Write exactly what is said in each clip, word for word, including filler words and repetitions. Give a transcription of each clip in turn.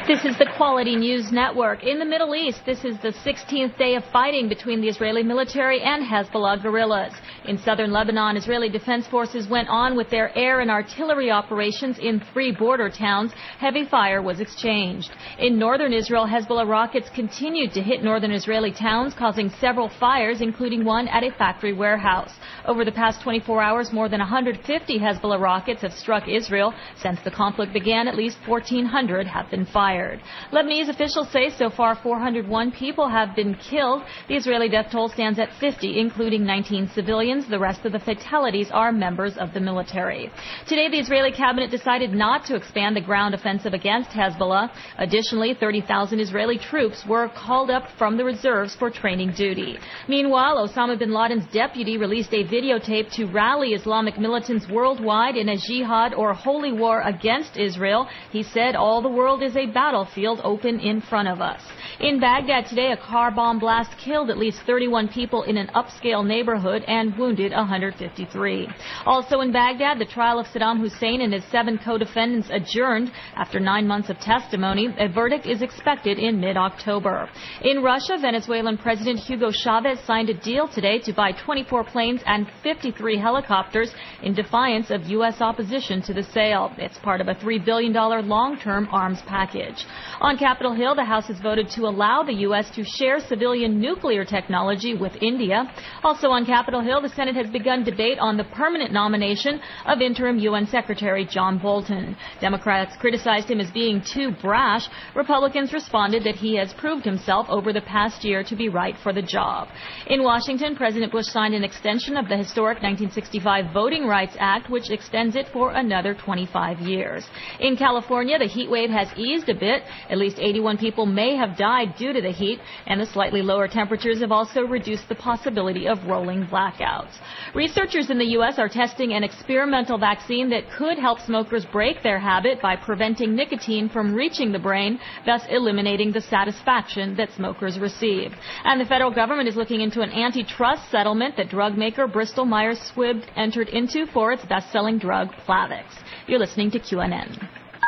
This is the Quality News Network. In the Middle East, this is the sixteenth day of fighting between the Israeli military and Hezbollah guerrillas. In southern Lebanon, Israeli defense forces went on with their air and artillery operations in three border towns. Heavy fire was exchanged. In northern Israel, Hezbollah rockets continued to hit northern Israeli towns, causing several fires, including one at a factory warehouse. Over the past twenty-four hours, more than one hundred fifty Hezbollah rockets have struck Israel. Since the conflict began, at least fourteen hundred have been fired. Lebanese officials say so far four hundred one people have been killed. The Israeli death toll stands at fifty, including nineteen civilians. The rest of the fatalities are members of the military. Today, the Israeli cabinet decided not to expand the ground offensive against Hezbollah. Additionally, thirty thousand Israeli troops were called up from the reserves for training duty. Meanwhile, Osama bin Laden's deputy released a videotape to rally Islamic militants worldwide in a jihad or holy war against Israel. He said, "All the world is a battlefield open in front of us." In Baghdad today, a car bomb blast killed at least thirty-one people in an upscale neighborhood and wounded one hundred fifty-three. Also in Baghdad, the trial of Saddam Hussein and his seven co-defendants adjourned after nine months of testimony. A verdict is expected in mid-October. In Russia, Venezuelan President Hugo Chavez signed a deal today to buy twenty-four planes and fifty-three helicopters in defiance of U S opposition to the sale. It's part of a three billion dollars long-term arms package. On Capitol Hill, the House has voted to allow the U S to share civilian nuclear technology with India. Also on Capitol Hill, the Senate has begun debate on the permanent nomination of interim U N Secretary John Bolton. Democrats criticized him as being too brash. Republicans responded that he has proved himself over the past year to be right for the job. In Washington, President Bush signed an extension of the historic nineteen sixty-five Voting Rights Act, which extends it for another twenty-five years. In California, the heat wave has eased a bit. At least eighty-one people may have died due to the heat, and the slightly lower temperatures have also reduced the possibility of rolling blackouts. Researchers in the U S are testing an experimental vaccine that could help smokers break their habit by preventing nicotine from reaching the brain, thus eliminating the satisfaction that smokers receive. And the federal government is looking into an antitrust settlement that drug maker Bristol Myers Squibb entered into for its best-selling drug Plavix. You're listening to Q N N.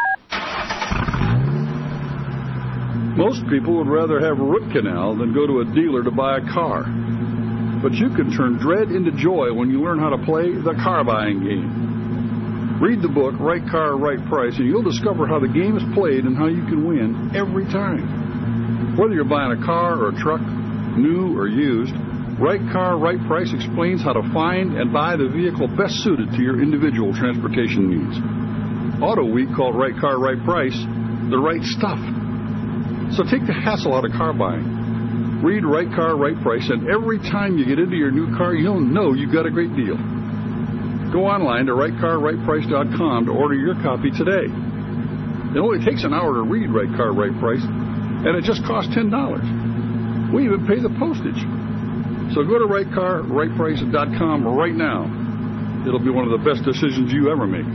Most people would rather have a root canal than go to a dealer to buy a car. But you can turn dread into joy when you learn how to play the car buying game. Read the book, Right Car, Right Price, and you'll discover how the game is played and how you can win every time. Whether you're buying a car or a truck, new or used, Right Car, Right Price explains how to find and buy the vehicle best suited to your individual transportation needs. Auto Week called Right Car, Right Price the right stuff. So take the hassle out of car buying. Read Right Car, Right Price, and every time you get into your new car, you'll know you got a great deal. Go online to right car right price dot com to order your copy today. It only takes an hour to read Right Car, Right Price, and it just costs ten dollars. We even pay the postage. So go to right car right price dot com right now. It'll be one of the best decisions you ever make.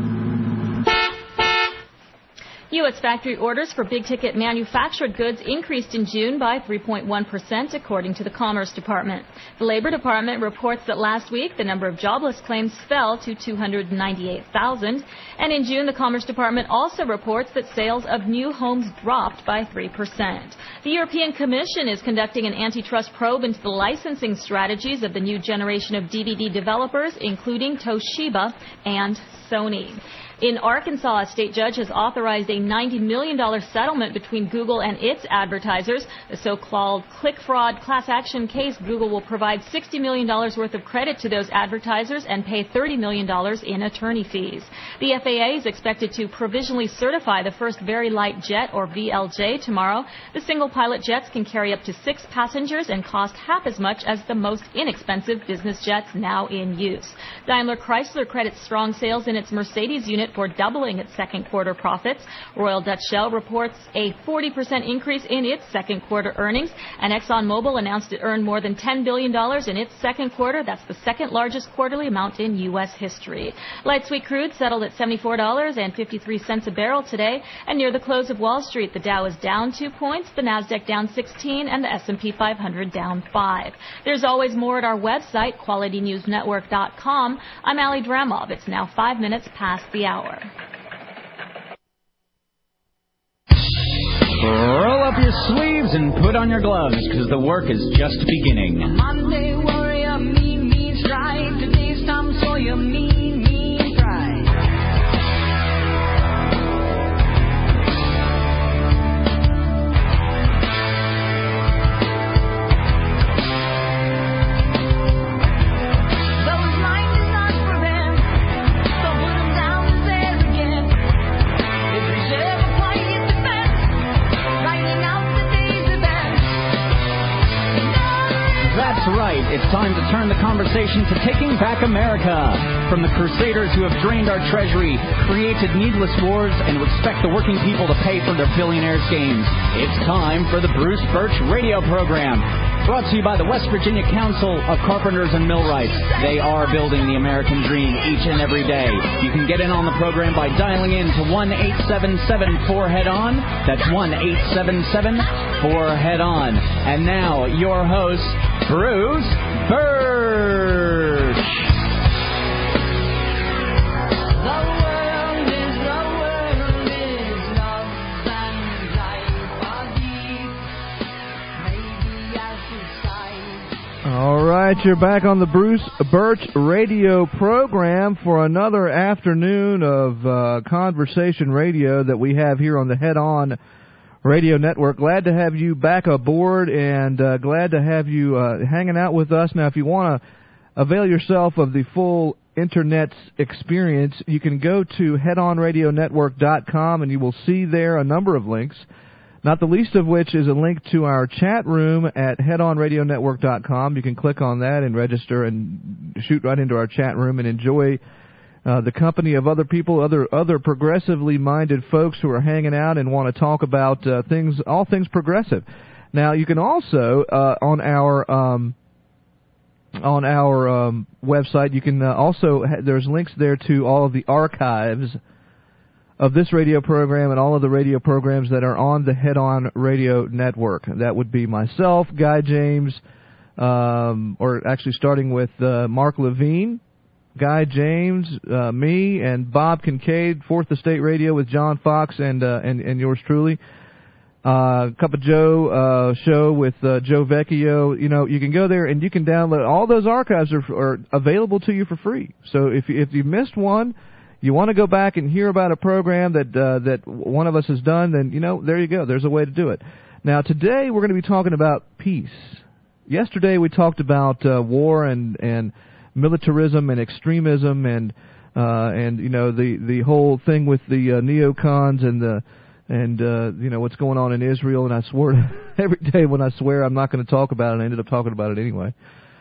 U S factory orders for big-ticket manufactured goods increased in June by three point one percent, according to the Commerce Department. The Labor Department reports that last week the number of jobless claims fell to two hundred ninety-eight thousand, and in June the Commerce Department also reports that sales of new homes dropped by three percent. The European Commission is conducting an antitrust probe into the licensing strategies of the new generation of D V D developers, including Toshiba and Sony. In Arkansas, a state judge has authorized a ninety million dollars settlement between Google and its advertisers. The so-called click fraud class action case, Google will provide sixty million dollars worth of credit to those advertisers and pay thirty million dollars in attorney fees. The F A A is expected to provisionally certify the first very light jet, or V L J, tomorrow. The single-pilot jets can carry up to six passengers and cost half as much as the most inexpensive business jets now in use. Daimler Chrysler credits strong sales in its Mercedes unit for doubling its second quarter profits. Royal Dutch Shell reports a forty percent increase in its second quarter earnings, and ExxonMobil announced it earned more than ten billion dollars in its second quarter. That's the second largest quarterly amount in U S history. Light sweet crude settled at seventy-four dollars and fifty-three cents a barrel today, and near the close of Wall Street, the Dow is down two points, the Nasdaq down sixteen, and the S and P five hundred down five. There's always more at our website, quality news network dot com. I'm Ali Dramov. It's now five minutes past the hour. Roll up your sleeves and put on your gloves, because the work is just beginning. Monday warrior, mean, mean strike. Today's Tom Sawyer, mean, mean pride. Though his mind is not for them, so put him down as there again. His reserve a quiet defense, writing out the day's events. That's right. It's time to turn the conversation to taking back America. From the crusaders who have drained our treasury, created needless wars, and would expect the working people to pay for their billionaires' games, it's time for the Bruce Birch radio program. Brought to you by the West Virginia Council of Carpenters and Millwrights. They are building the American dream each and every day. You can get in on the program by dialing in to one eight seven seven four head on. That's one eight seven seven four head on. And now, your host, Bruce Birch. The world is, the world is, love and life are deep. Maybe I should sigh. All right, you're back on the Bruce Birch radio program for another afternoon of uh, conversation radio that we have here on the Head On Radio Network. Glad to have you back aboard, and uh, glad to have you uh, hanging out with us. Now, if you want to avail yourself of the full Internet's experience, you can go to head on radio network dot com, and you will see there a number of links, not the least of which is a link to our chat room at head on radio network dot com. You can click on that and register and shoot right into our chat room and enjoy Uh, the company of other people, other other progressively minded folks who are hanging out and want to talk about uh, things, all things progressive. Now, you can also uh, on our um, on our um, website, you can uh, also ha- there's links there to all of the archives of this radio program and all of the radio programs that are on the Head On Radio Network. That would be myself, Guy James, um, or actually starting with uh, Mark Levine, Guy James, uh, me, and Bob Kincaid, Fourth Estate Radio with John Fox and uh, and, and yours truly. Uh, Cup of Joe uh, show with uh, Joe Vecchio. You know, you can go there and you can download. All those archives are, are available to you for free. So if you, if you missed one, you want to go back and hear about a program that uh, that one of us has done, then, you know, there you go. There's a way to do it. Now, today we're going to be talking about peace. Yesterday we talked about uh, war and and militarism and extremism and uh, and you know the the whole thing with the uh, neocons and the and uh, you know what's going on in Israel. And I swore every day when I swear I'm not going to talk about it, I ended up talking about it anyway.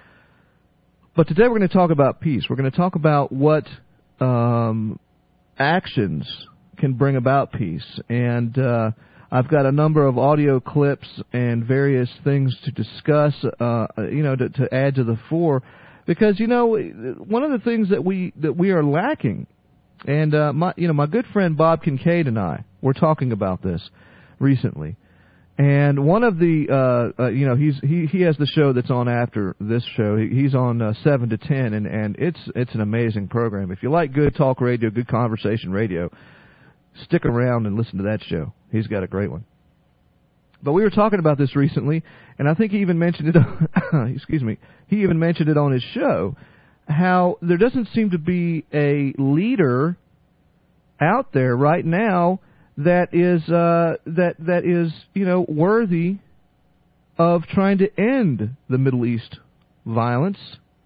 But today we're going to talk about peace. We're going to talk about what um, actions can bring about peace. And uh, I've got a number of audio clips and various things to discuss, uh, you know, to, to add to the fore. Because, you know, one of the things that we that we are lacking, and uh, my you know my good friend Bob Kincaid and I were talking about this recently, and one of the uh, uh, you know he's he he has the show that's on after this show. He, he's on uh, seven to ten, and and it's it's an amazing program. If you like good talk radio, good conversation radio, stick around and listen to that show. He's got a great one. But we were talking about this recently, and I think he even mentioned it, excuse me, he even mentioned it on his show, how there doesn't seem to be a leader out there right now that is, uh, that, that is, you know, worthy of trying to end the Middle East violence.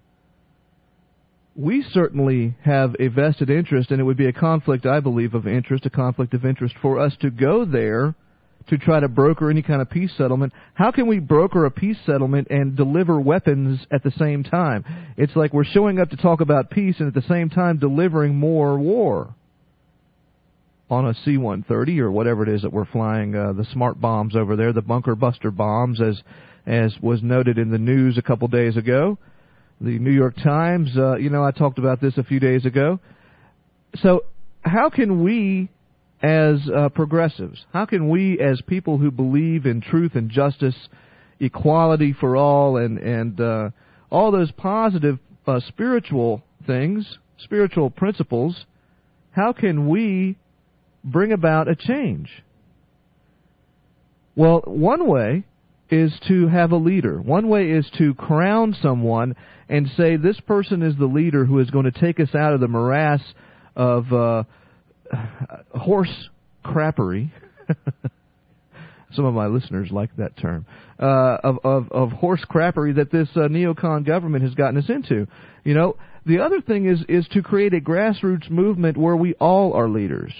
We certainly have a vested interest, and it would be a conflict, I believe, of interest, a conflict of interest for us to go there to try to broker any kind of peace settlement. How can we broker a peace settlement and deliver weapons at the same time? It's like we're showing up to talk about peace and at the same time delivering more war on a C one thirty or whatever it is that we're flying, uh, the smart bombs over there, the bunker buster bombs, as as was noted in the news a couple days ago. The New York Times, uh, you know, I talked about this a few days ago. So how can we, as uh, progressives, how can we as people who believe in truth and justice, equality for all, and, and uh, all those positive uh, spiritual things, spiritual principles, how can we bring about a change? Well, one way is to have a leader. One way is to crown someone and say this person is the leader who is going to take us out of the morass of uh, horse crappery. Some of my listeners like that term, uh, of, of, of horse crappery that this uh, neocon government has gotten us into. You know, the other thing is, is to create a grassroots movement where we all are leaders.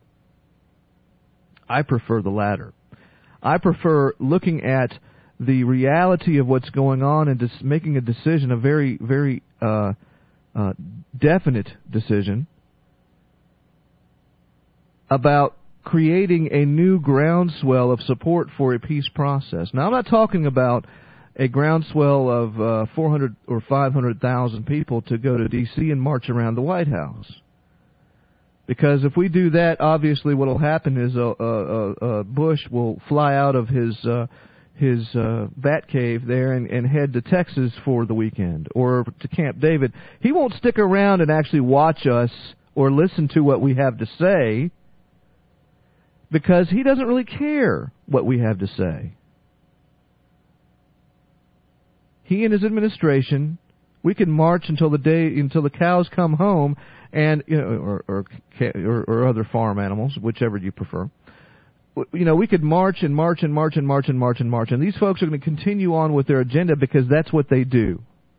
I prefer the latter. I prefer looking at the reality of what's going on and just making a decision, a very, very uh, uh, definite decision about creating a new groundswell of support for a peace process. Now, I'm not talking about a groundswell of uh, four hundred or five hundred thousand people to go to D C and march around the White House. Because if we do that, obviously what will happen is uh, uh, uh, Bush will fly out of his uh, his uh, bat cave there and, and head to Texas for the weekend, or to Camp David. He won't stick around and actually watch us or listen to what we have to say, because he doesn't really care what we have to say. He and his administration, we can march until the day until the cows come home, and you know, or or, or, or other farm animals, whichever you prefer. You know, we could march and march and march and march and march and march, and these folks are going to continue on with their agenda because that's what they do.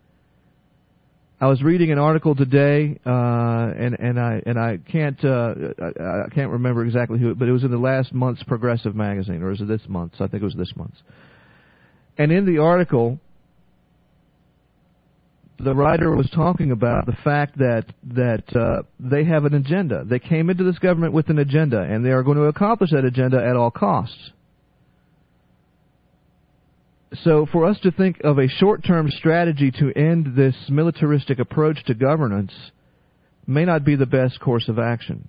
I was reading an article today, uh, and and I and I can't uh, I, I can't remember exactly who, but it was in the last month's Progressive magazine, or is it this month's? I think it was this month's. And in the article, the writer was talking about the fact that that uh, they have an agenda. They came into this government with an agenda, and they are going to accomplish that agenda at all costs. So for us to think of a short-term strategy to end this militaristic approach to governance may not be the best course of action.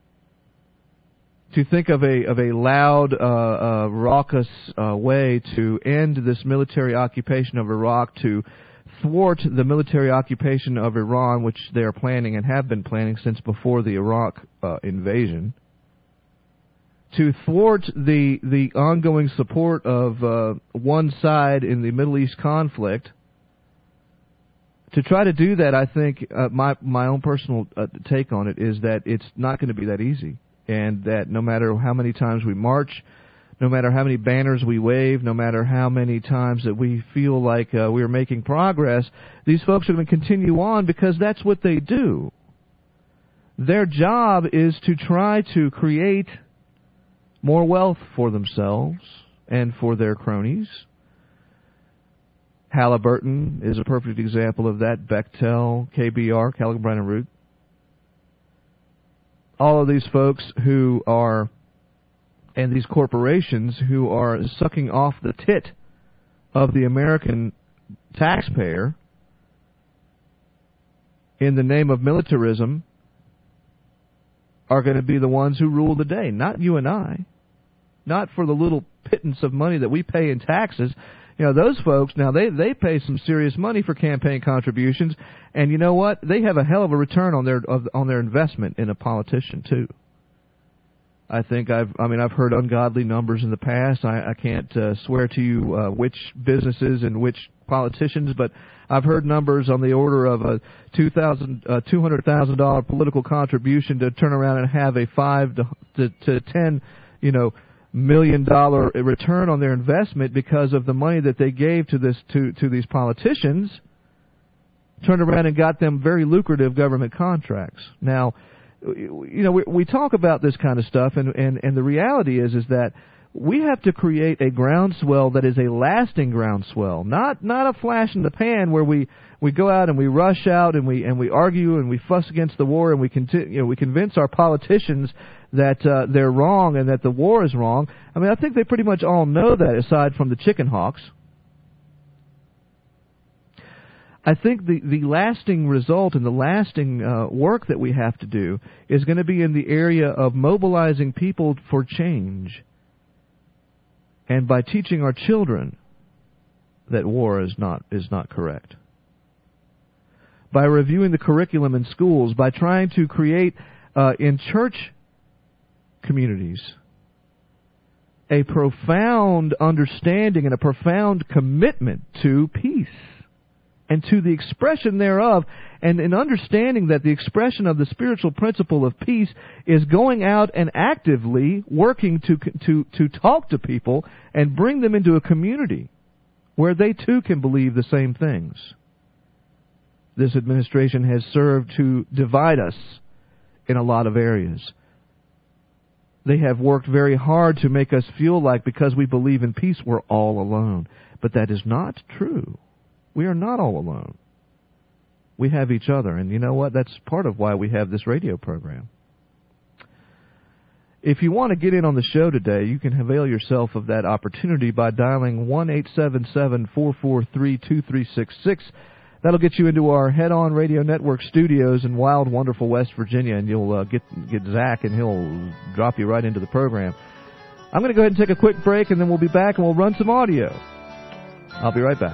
To think of a of a loud, uh, uh, raucous uh, way to end this military occupation of Iraq, to thwart the military occupation of Iran, which they are planning and have been planning since before the Iraq uh, invasion, to thwart the the ongoing support of uh, one side in the Middle East conflict. To try to do that, I think uh, my my own personal uh, take on it is that it's not going to be that easy, and that no matter how many times we march, no matter how many banners we wave, no matter how many times that we feel like uh, we are making progress, these folks are going to continue on because that's what they do. Their job is to try to create more wealth for themselves and for their cronies. Halliburton is a perfect example of that. Bechtel, K B R, Callaghan Bryan and Root. All of these folks who are, and these corporations who are sucking off the tit of the American taxpayer in the name of militarism, are going to be the ones who rule the day, not you and I. Not for the little pittance of money that we pay in taxes. You know, those folks, now they, they pay some serious money for campaign contributions, and you know what? They have a hell of a return on their of, on their investment in a politician too. I think I've I mean I've heard ungodly numbers in the past. I, I can't uh, swear to you uh, which businesses and which politicians, but I've heard numbers on the order of a two thousand uh, two hundred thousand dollar political contribution to turn around and have a five to, to, to ten, you know, million dollar return on their investment because of the money that they gave to this to to these politicians. Turned around and got them very lucrative government contracts. Now, you know, we, we talk about this kind of stuff, and, and, and the reality is is that we have to create a groundswell that is a lasting groundswell, not not a flash in the pan where we, we go out and we rush out and we and we argue and we fuss against the war and we continue, you know, we convince our politicians that uh, they're wrong and that the war is wrong. I mean, I think they pretty much all know that, aside from the chicken hawks. I think the, the lasting result and the lasting uh, work that we have to do is going to be in the area of mobilizing people for change, and by teaching our children that war is not is not correct. By reviewing the curriculum in schools, by trying to create uh, in church communities a profound understanding and a profound commitment to peace and to the expression thereof, and an understanding that the expression of the spiritual principle of peace is going out and actively working to to to talk to people and bring them into a community where they too can believe the same things. This administration has served to divide us in a lot of areas. They have worked very hard to make us feel like because we believe in peace, we're all alone. But that is not true. We are not all alone. We have each other. And you know what? That's part of why we have this radio program. If you want to get in on the show today, you can avail yourself of that opportunity by dialing one eight seven seven, four four three, two three six six. That'll get you into our Head On Radio Network studios in wild, wonderful West Virginia, and you'll uh, get get Zach, and he'll drop you right into the program. I'm going to go ahead and take a quick break, and then we'll be back, and we'll run some audio. I'll be right back.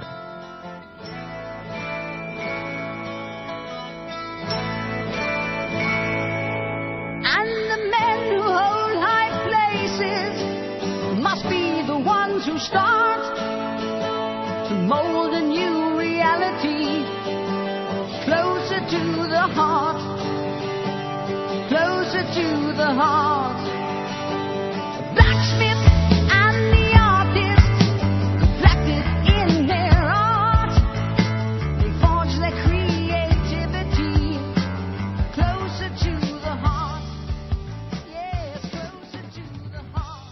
And the men who hold high places must be the ones who start to mold a new reality. Closer to the heart, closer to the heart. The blacksmith and the artist, reflected in their art, they forge their creativity. Closer to the heart, yes, closer to the heart.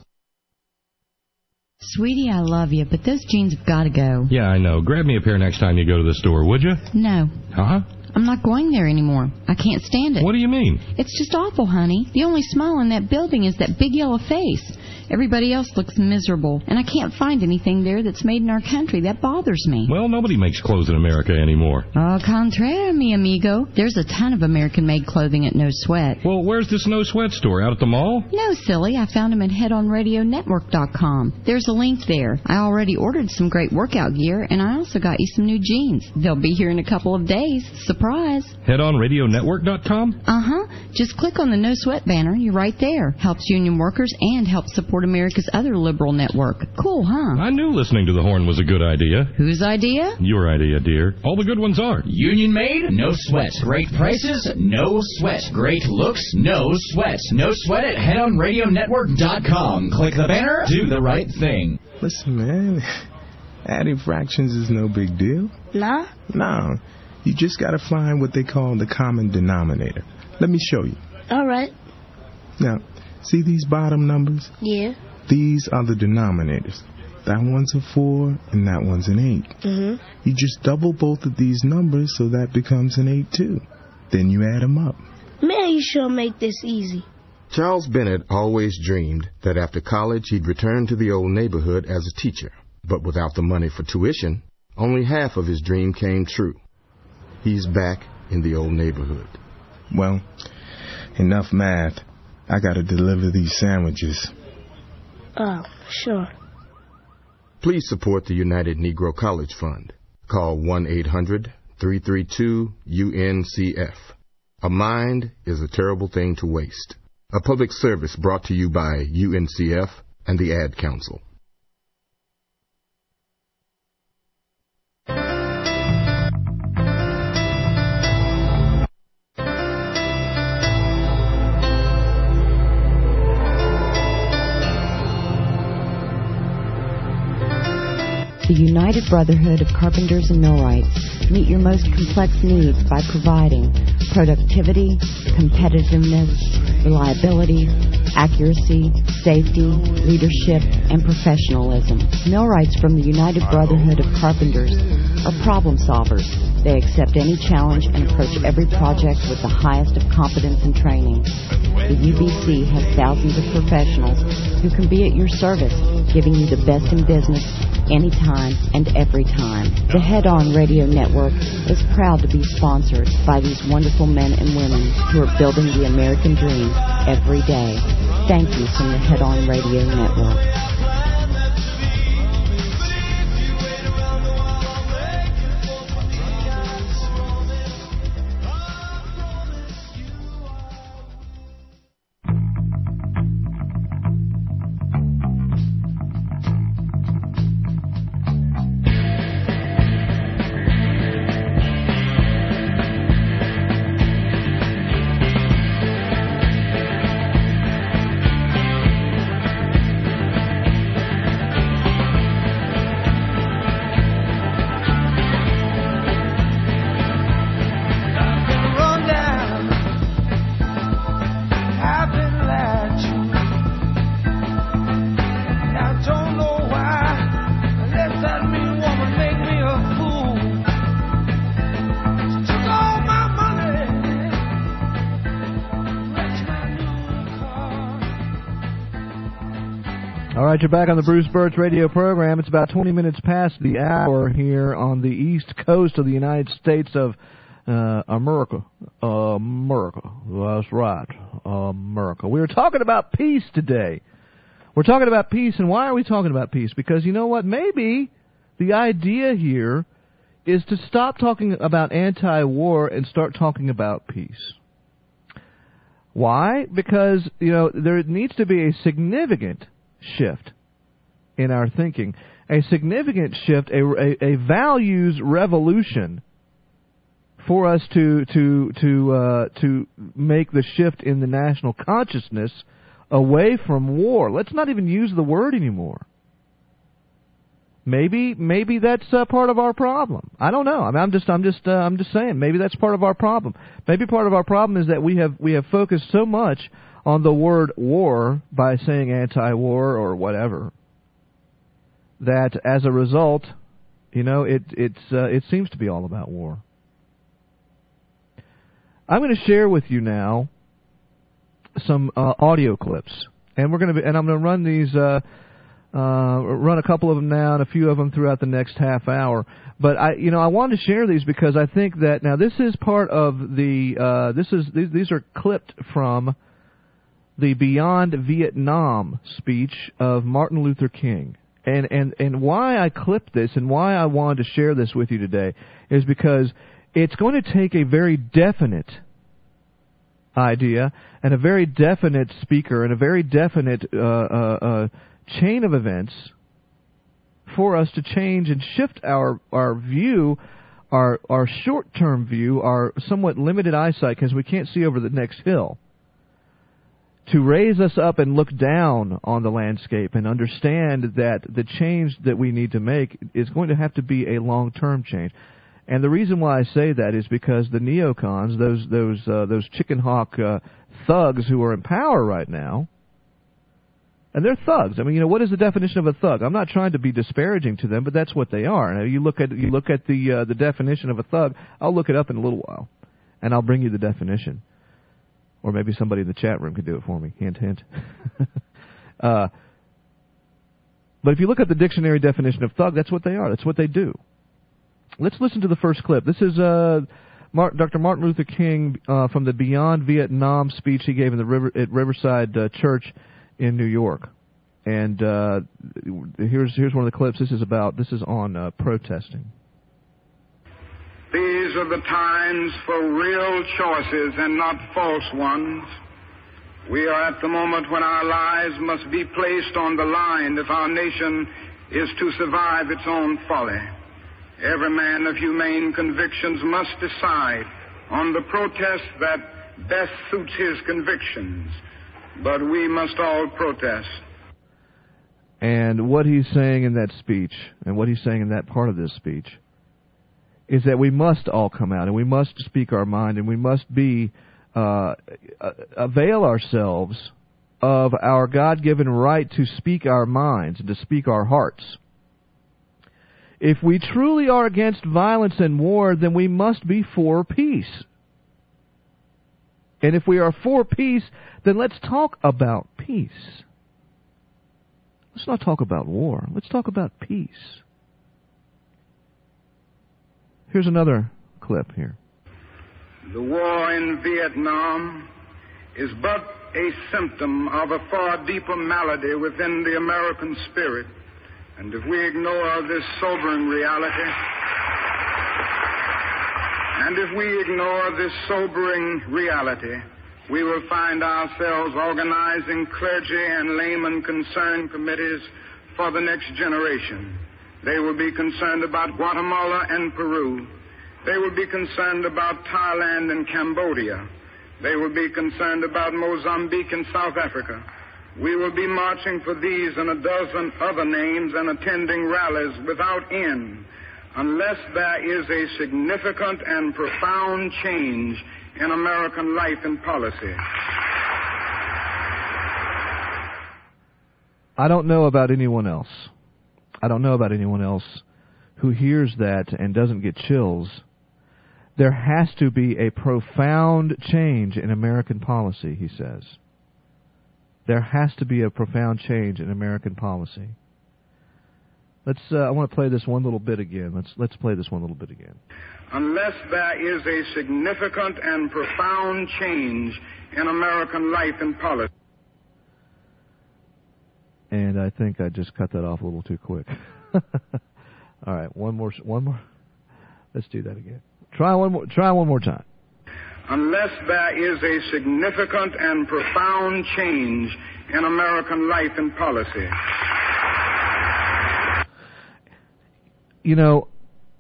Sweetie, I love you, but those jeans have got to go. Yeah, I know. Grab me a pair next time you go to the store, would you? No. Huh? I'm not going there anymore. I can't stand it. What do you mean? It's just awful, honey. The only smile in that building is that big yellow face. Everybody else looks miserable, and I can't find anything there that's made in our country. That bothers me. Well, nobody makes clothes in America anymore. Au contraire, mi amigo. There's a ton of American-made clothing at No Sweat. Well, where's this No Sweat store? Out at the mall? No, silly. I found them at head on radio network dot com. There's a link there. I already ordered some great workout gear, and I also got you some new jeans. They'll be here in a couple of days. Surprise. head on radio network dot com? Uh-huh. Just click on the No Sweat banner. You're right there. Helps union workers and helps support America's other liberal network. Cool, huh? I knew listening to the horn was a good idea. Whose idea? Your idea, dear. All the good ones are. Union made? No sweat. Great prices? No sweat. Great looks? No sweat. No sweat at head on radio network dot com. Click the banner. Do the right thing. Listen, man. Adding fractions is no big deal. Nah? No. You just got to find what they call the common denominator. Let me show you. All right. Now, see these bottom numbers? Yeah. These are the denominators. That one's a four and that one's an eight. Mm-hmm. You just double both of these numbers so that becomes an eight too. Then you add them up. Man, you sure make this easy. Charles Bennett always dreamed that after college he'd return to the old neighborhood as a teacher. But without the money for tuition, only half of his dream came true. He's back in the old neighborhood. Well, enough math. I gotta deliver these sandwiches. Oh, sure. Please support the United Negro College Fund. Call one eight hundred, three three two, U N C F. A mind is a terrible thing to waste. A public service brought to you by U N C F and the Ad Council. The United Brotherhood of Carpenters and Millwrights meet your most complex needs by providing productivity, competitiveness, reliability, accuracy, safety, leadership, and professionalism. Millwrights from the United Brotherhood of Carpenters are problem solvers. They accept any challenge and approach every project with the highest of competence and training. The U B C has thousands of professionals who can be at your service, giving you the best in business anytime and every time. The Head On Radio Network is proud to be sponsored by these wonderful men and women who are building the American dream every day. Thank you from the Head On Radio Network. All right, you're back on the Bruce Birch radio program. It's about twenty minutes past the hour here on the east coast of the United States of uh, America. Uh, America. That's right. America. We were talking about peace today. We're talking about peace, and why are we talking about peace? Because you know what? Maybe the idea here is to stop talking about anti-war and start talking about peace. Why? Because, you know, there needs to be a significant shift in our thinking, a significant shift, a, a, a values revolution for us to to to uh, to make the shift in the national consciousness away from war. Let's not even use the word anymore. Maybe maybe that's uh, part of our problem. I don't know. I mean, I'm just I'm just uh, I'm just saying. Maybe that's part of our problem. Maybe part of our problem is that we have we have focused so much on the word war by saying anti-war or whatever, that as a result, you know, it it's uh, it seems to be all about war. I'm going to share with you now some uh, audio clips, and we're going to be, and I'm going to run these uh, uh, run a couple of them now and a few of them throughout the next half hour. But I, you know, I wanted to share these because I think that now this is part of the uh, this is these, these are clipped from the Beyond Vietnam speech of Martin Luther King. And, and, and why I clipped this and why I wanted to share this with you today is because it's going to take a very definite idea and a very definite speaker and a very definite uh, uh, uh, chain of events for us to change and shift our, our view, our, our short-term view, our somewhat limited eyesight because we can't see over the next hill, to raise us up and look down on the landscape and understand that the change that we need to make is going to have to be a long-term change. And the reason why I say that is because the neocons, those those uh, those chicken hawk uh, thugs who are in power right now, and they're thugs. I mean, you know, what is the definition of a thug? I'm not trying to be disparaging to them, but that's what they are. Now, you look at you look at the uh, the definition of a thug. I'll look it up in a little while, and I'll bring you the definition. Or maybe somebody in the chat room could do it for me. Hint, hint. uh, but if you look at the dictionary definition of thug, that's what they are. That's what they do. Let's listen to the first clip. This is uh, Mar- Doctor Martin Luther King uh, from the Beyond Vietnam speech he gave in the river- at Riverside uh, Church in New York. And uh, here's here's one of the clips. This is about this is on uh, protesting. These are the times for real choices and not false ones. We are at the moment when our lives must be placed on the line if our nation is to survive its own folly. Every man of humane convictions must decide on the protest that best suits his convictions. But we must all protest. And what he's saying in that speech, and what he's saying in that part of this speech, is that we must all come out and we must speak our mind and we must be uh, avail ourselves of our God-given right to speak our minds and to speak our hearts. If we truly are against violence and war, then we must be for peace. And if we are for peace, then let's talk about peace. Let's not talk about war. Let's talk about peace. Here's another clip here. The war in Vietnam is but a symptom of a far deeper malady within the American spirit. And if we ignore this sobering reality, and if we ignore this sobering reality, we will find ourselves organizing clergy and layman concern committees for the next generation. They will be concerned about Guatemala and Peru. They will be concerned about Thailand and Cambodia. They will be concerned about Mozambique and South Africa. We will be marching for these and a dozen other names and attending rallies without end unless there is a significant and profound change in American life and policy. I don't know about anyone else. I don't know about anyone else who hears that and doesn't get chills. There has to be a profound change in American policy, he says, There has to be a profound change in American policy. Let's. Uh, I want to play this one little bit again. Let's let's play this one little bit again. Unless there is a significant and profound change in American life and policy. And I think I just cut that off a little too quick. All right, one more. One more. Let's do that again. Try one more. Try one more time. Unless there is a significant and profound change in American life and policy. You know,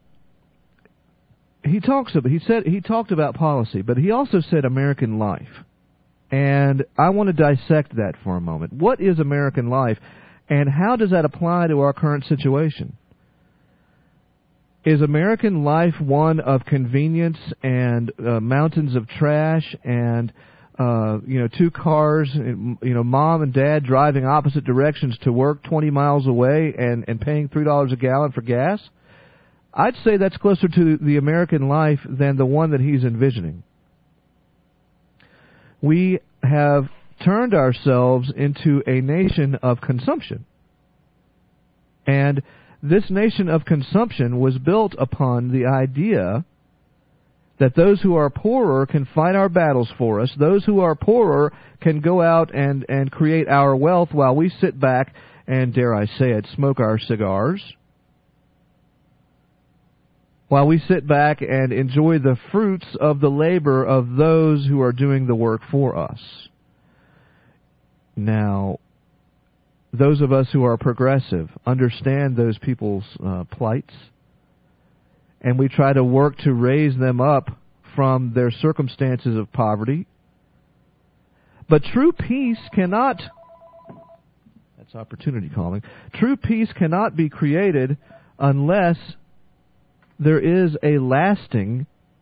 he talks about, he said he talked about policy, but he also said American life. And I want to dissect that for a moment. What is American life, and how does that apply to our current situation? Is American life one of convenience and uh, mountains of trash and uh, you know two cars, you know, mom and dad driving opposite directions to work twenty miles away and, and paying three dollars a gallon for gas? I'd say that's closer to the American life than the one that he's envisioning. We have turned ourselves into a nation of consumption. And this nation of consumption was built upon the idea that those who are poorer can fight our battles for us. Those who are poorer can go out and, and create our wealth while we sit back and, dare I say it, smoke our cigars. While we sit back and enjoy the fruits of the labor of those who are doing the work for us. Now, those of us who are progressive understand those people's uh, plights, and we try to work to raise them up from their circumstances of poverty. But true peace cannot, that's opportunity calling, true peace cannot be created unless there is a lasting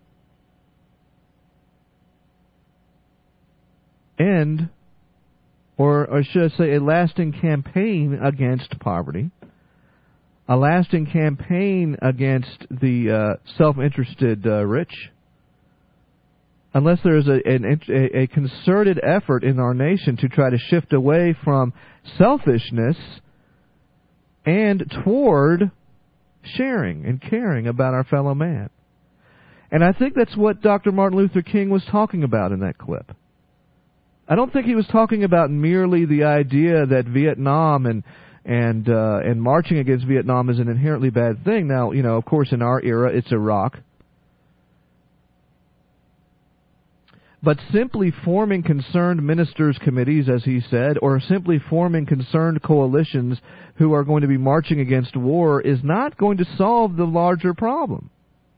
end, or, or should I say a lasting campaign against poverty, a lasting campaign against the uh, self-interested uh, rich, unless there is a, an, a, a concerted effort in our nation to try to shift away from selfishness and toward sharing and caring about our fellow man. And I think that's what Doctor Martin Luther King was talking about in that clip. I don't think he was talking about merely the idea that Vietnam and and uh, and marching against Vietnam is an inherently bad thing. Now, you know, of course, in our era, it's Iraq. But simply forming concerned ministers' committees, as he said, or simply forming concerned coalitions who are going to be marching against war is not going to solve the larger problem.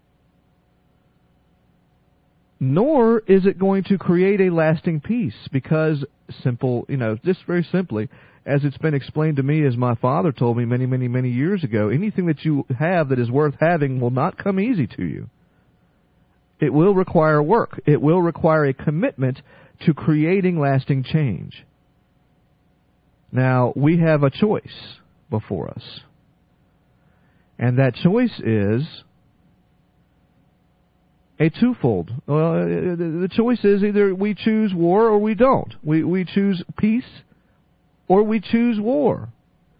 Nor is it going to create a lasting peace, because simple, you know, just very simply, as it's been explained to me, as my father told me many, many, many years ago, anything that you have that is worth having will not come easy to you. It will require work. It will require a commitment to creating lasting change. Now, we have a choice before us. And that choice is a twofold. Well, the choice is either we choose war or we don't. We, we choose peace or we choose war.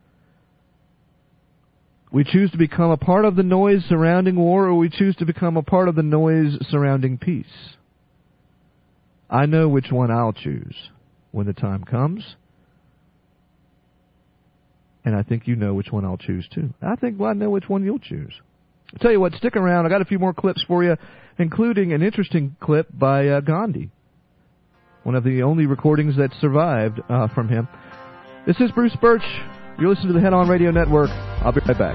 We choose to become a part of the noise surrounding war, or we choose to become a part of the noise surrounding peace. I know which one I'll choose when the time comes. And I think you know which one I'll choose too. I think well, I know which one you'll choose. I'll tell you what, stick around. I got a few more clips for you, including an interesting clip by uh, Gandhi. One of the only recordings that survived uh, from him. This is Bruce Birch. You're listening to the Head On Radio Network. I'll be right back.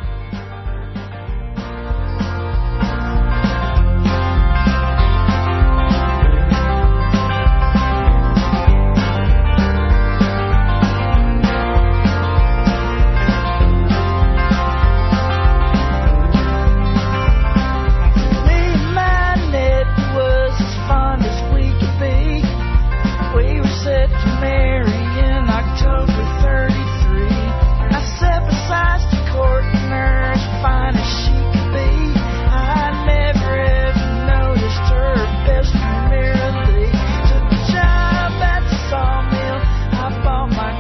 Bought my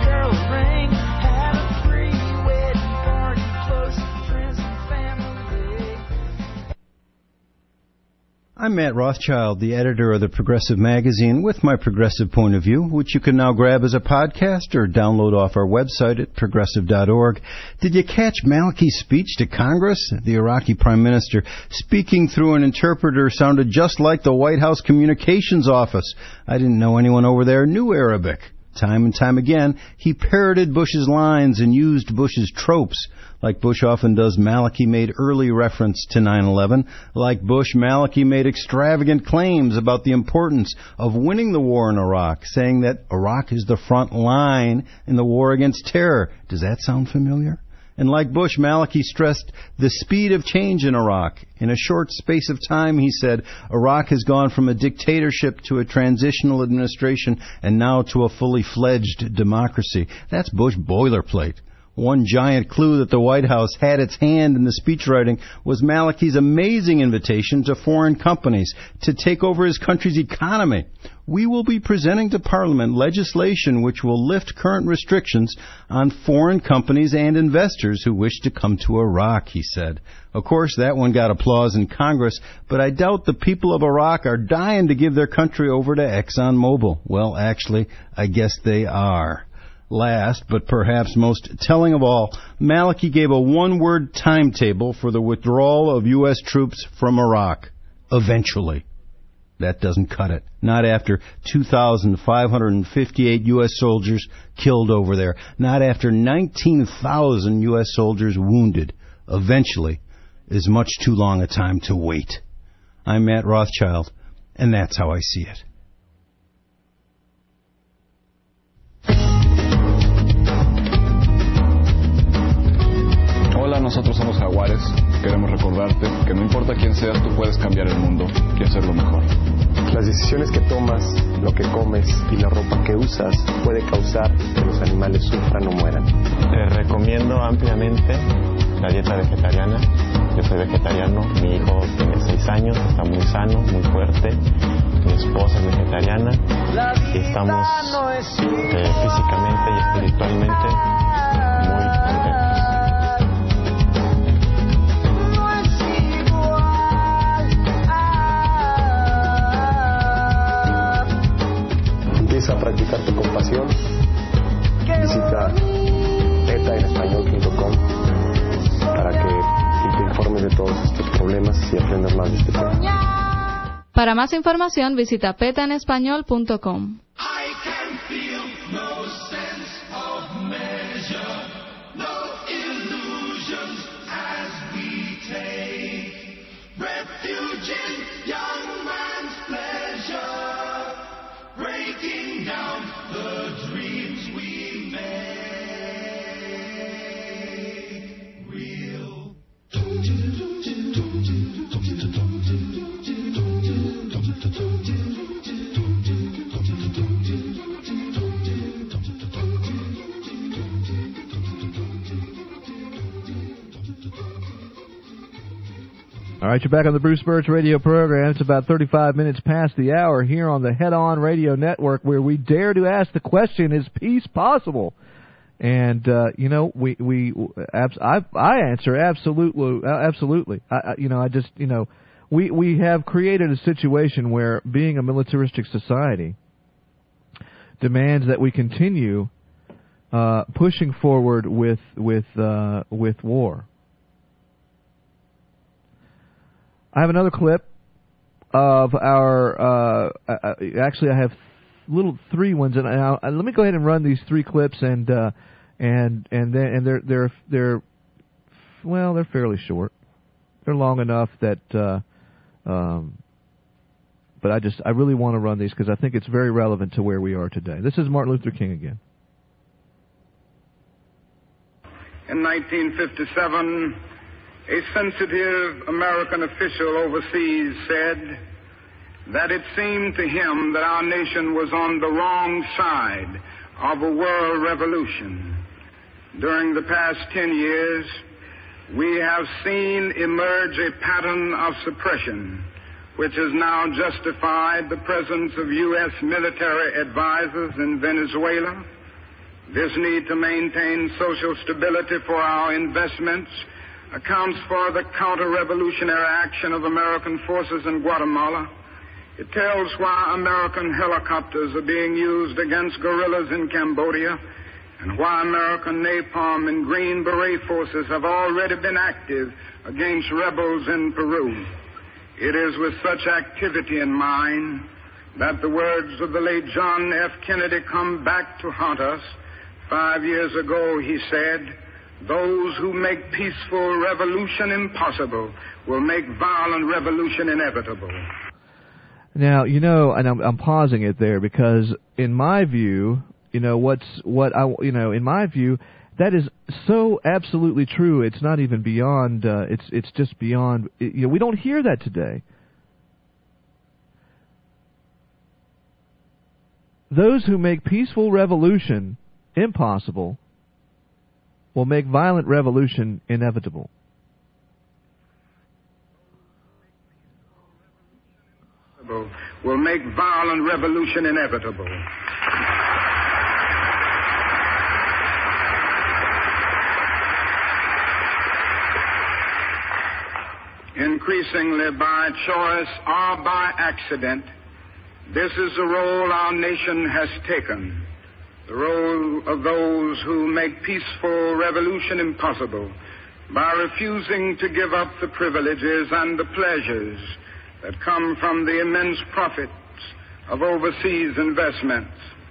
I'm Matt Rothschild, the editor of the Progressive Magazine, with my progressive point of view, which you can now grab as a podcast or download off our website at progressive dot org. Did you catch Maliki's speech to Congress? The Iraqi Prime Minister, speaking through an interpreter, sounded just like the White House Communications Office. I didn't know anyone over there knew Arabic. Time and time again, he parroted Bush's lines and used Bush's tropes. Like Bush often does, Maliki made early reference to nine eleven. Like Bush, Maliki made extravagant claims about the importance of winning the war in Iraq, saying that Iraq is the front line in the war against terror. Does that sound familiar? And like Bush, Maliki stressed the speed of change in Iraq. In a short space of time, he said, Iraq has gone from a dictatorship to a transitional administration and now to a fully fledged democracy. That's Bush boilerplate. One giant clue that the White House had its hand in the speechwriting was Maliki's amazing invitation to foreign companies to take over his country's economy. We will be presenting to Parliament legislation which will lift current restrictions on foreign companies and investors who wish to come to Iraq, he said. Of course, that one got applause in Congress, but I doubt the people of Iraq are dying to give their country over to ExxonMobil. Well, actually, I guess they are. Last, but perhaps most telling of all, Maliki gave a one-word timetable for the withdrawal of U S troops from Iraq. Eventually. That doesn't cut it. Not after two thousand five hundred fifty-eight U S soldiers killed over there. Not after nineteen thousand U S soldiers wounded. Eventually is much too long a time to wait. I'm Matt Rothschild, and that's how I see it. Hola, nosotros somos Jaguares. Queremos recordarte que no importa quién seas, tú puedes cambiar el mundo y hacerlo mejor. Las decisiones que tomas, lo que comes y la ropa que usas puede causar que los animales sufran o mueran. Te recomiendo ampliamente la dieta vegetariana. Yo soy vegetariano, mi hijo tiene seis años, está muy sano, muy fuerte. Mi esposa es vegetariana y estamos eh, físicamente y espiritualmente muy contentos. Empieza a practicar tu compasión. Visita peta en español punto com para que te informes de todos estos problemas y aprendas más de este tema. Para más información visita peta en español punto com. All right, you're back on the Bruce Birch radio program. It's about thirty-five minutes past the hour here on the Head On Radio Network, where we dare to ask the question, is peace possible? And, uh, you know, we, we, abs- I, I answer absolutely, absolutely. I, I, you know, I just, you know, we, we have created a situation where being a militaristic society demands that we continue, uh, pushing forward with, with, uh, with war. I have another clip of our, uh, uh, actually I have little three ones, and I, I, let me go ahead and run these three clips, and, uh, and, and then, and they're, they're, they're, well, they're fairly short. They're long enough that, uh, um, but I just, I really want to run these because I think it's very relevant to where we are today. This is Martin Luther King again. In nineteen fifty-seven, a sensitive American official overseas said that it seemed to him that our nation was on the wrong side of a world revolution. During the past ten years, we have seen emerge a pattern of suppression, which has now justified the presence of U S military advisors in Venezuela, this need to maintain social stability for our investments accounts for the counter-revolutionary action of American forces in Guatemala. It tells why American helicopters are being used against guerrillas in Cambodia, and why American napalm and Green Beret forces have already been active against rebels in Peru. It is with such activity in mind that the words of the late John F. Kennedy come back to haunt us. Five years ago, he said, "Those who make peaceful revolution impossible will make violent revolution inevitable." Now, you know, and I'm, I'm pausing it there because, in my view, you know, what's what I, you know, in my view, that is so absolutely true. It's not even beyond. Uh, it's it's just beyond. You know, we don't hear that today. Those who make peaceful revolution impossible will make violent revolution inevitable. Will make violent revolution inevitable. Increasingly by choice or by accident, this is the role our nation has taken, the role of those who make peaceful revolution impossible by refusing to give up the privileges and the pleasures that come from the immense profits of overseas investments.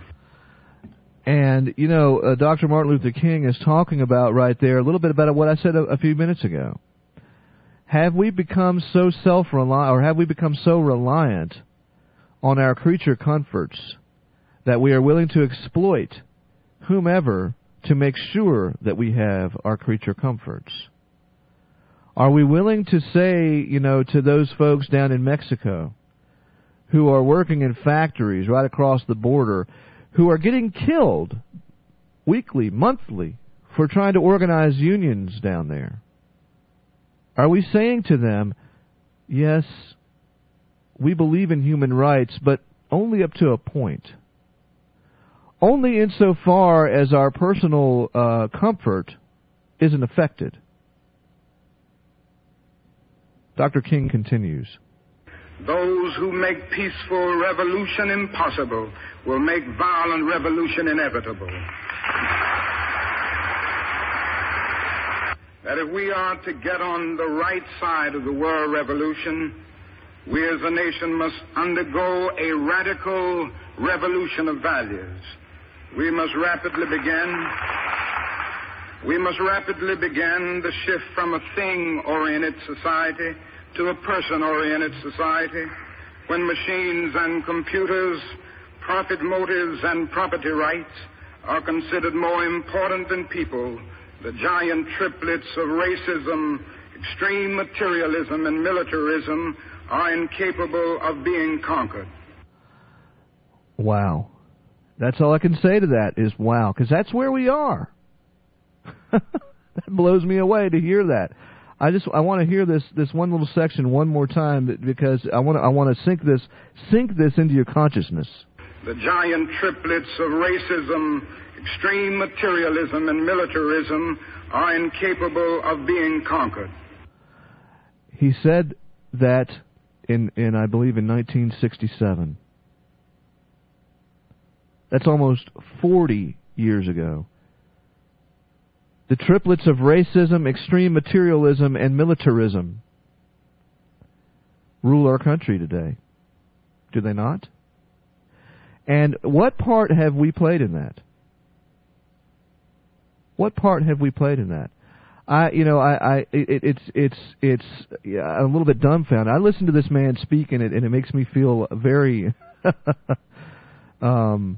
And, you know, uh, Doctor Martin Luther King is talking about right there a little bit about what I said a, a few minutes ago. Have we become so self-reliant, or have we become so reliant on our creature comforts that we are willing to exploit whomever to make sure that we have our creature comforts? Are we willing to say, you know, to those folks down in Mexico who are working in factories right across the border, who are getting killed weekly, monthly, for trying to organize unions down there? Are we saying to them, yes, we believe in human rights, but only up to a point? Only insofar as our personal uh, comfort isn't affected. Doctor King continues. Those who make peaceful revolution impossible will make violent revolution inevitable. That if we are to get on the right side of the world revolution, we as a nation must undergo a radical revolution of values. We must rapidly begin, we must rapidly begin the shift from a thing-oriented society to a person-oriented society, when machines and computers, profit motives and property rights are considered more important than people. The giant triplets of racism, extreme materialism, and militarism are incapable of being conquered. Wow. That's all I can say to that is wow, because that's where we are. That blows me away to hear that. I just I want to hear this this one little section one more time because I want to I want to sink this sink this into your consciousness. The giant triplets of racism, extreme materialism, and militarism are incapable of being conquered. He said that in in I believe in nineteen sixty-seven. That's almost forty years ago. The triplets of racism, extreme materialism, and militarism rule our country today. Do they not? And what part have we played in that? What part have we played in that? I, you know, I, I, it, it's, it's, it's yeah, a little bit dumbfounded. I listen to this man speak, and it, and it makes me feel very, um,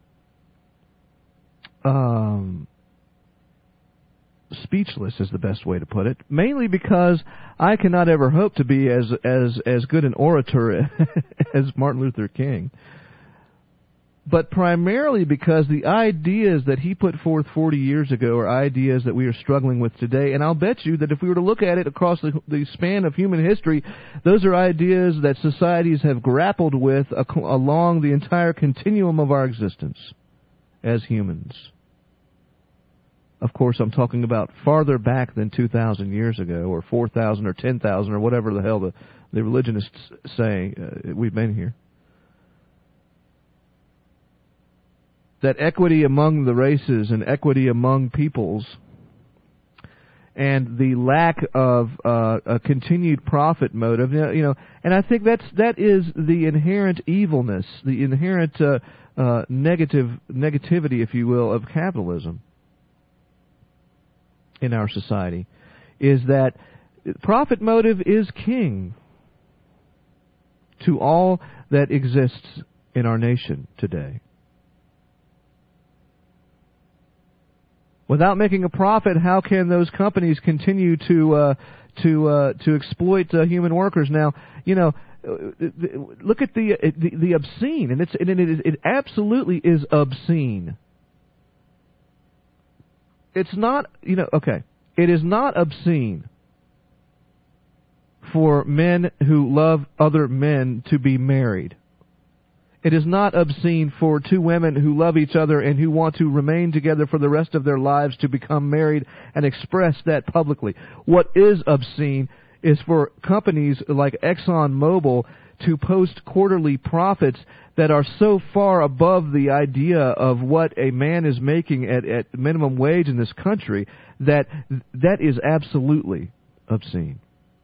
um. speechless is the best way to put it. Mainly because I cannot ever hope to be as as as good an orator as Martin Luther King. But primarily because the ideas that he put forth forty years ago are ideas that we are struggling with today. And I'll bet you that if we were to look at it across the, the span of human history, those are ideas that societies have grappled with ac- along the entire continuum of our existence as humans. Of course, I'm talking about farther back than two thousand years ago, or four thousand, or ten thousand, or whatever the hell the, the religionists say uh, we've been here. That equity among the races and equity among peoples and the lack of uh, a continued profit motive, you know, and I think that's that is the inherent evilness, the inherent uh, uh, negative negativity, if you will, of capitalism in our society, is that profit motive is king to all that exists in our nation today. Without making a profit, how can those companies continue to uh, to uh, to exploit uh, human workers? Now, you know, look at the the, the obscene, and it's and it, is, it absolutely is obscene. It's not, you know, okay. It is not obscene for men who love other men to be married. It is not obscene for two women who love each other and who want to remain together for the rest of their lives to become married and express that publicly. What is obscene is for companies like ExxonMobil to post quarterly profits that are so far above the idea of what a man is making at, at minimum wage in this country that that is absolutely obscene.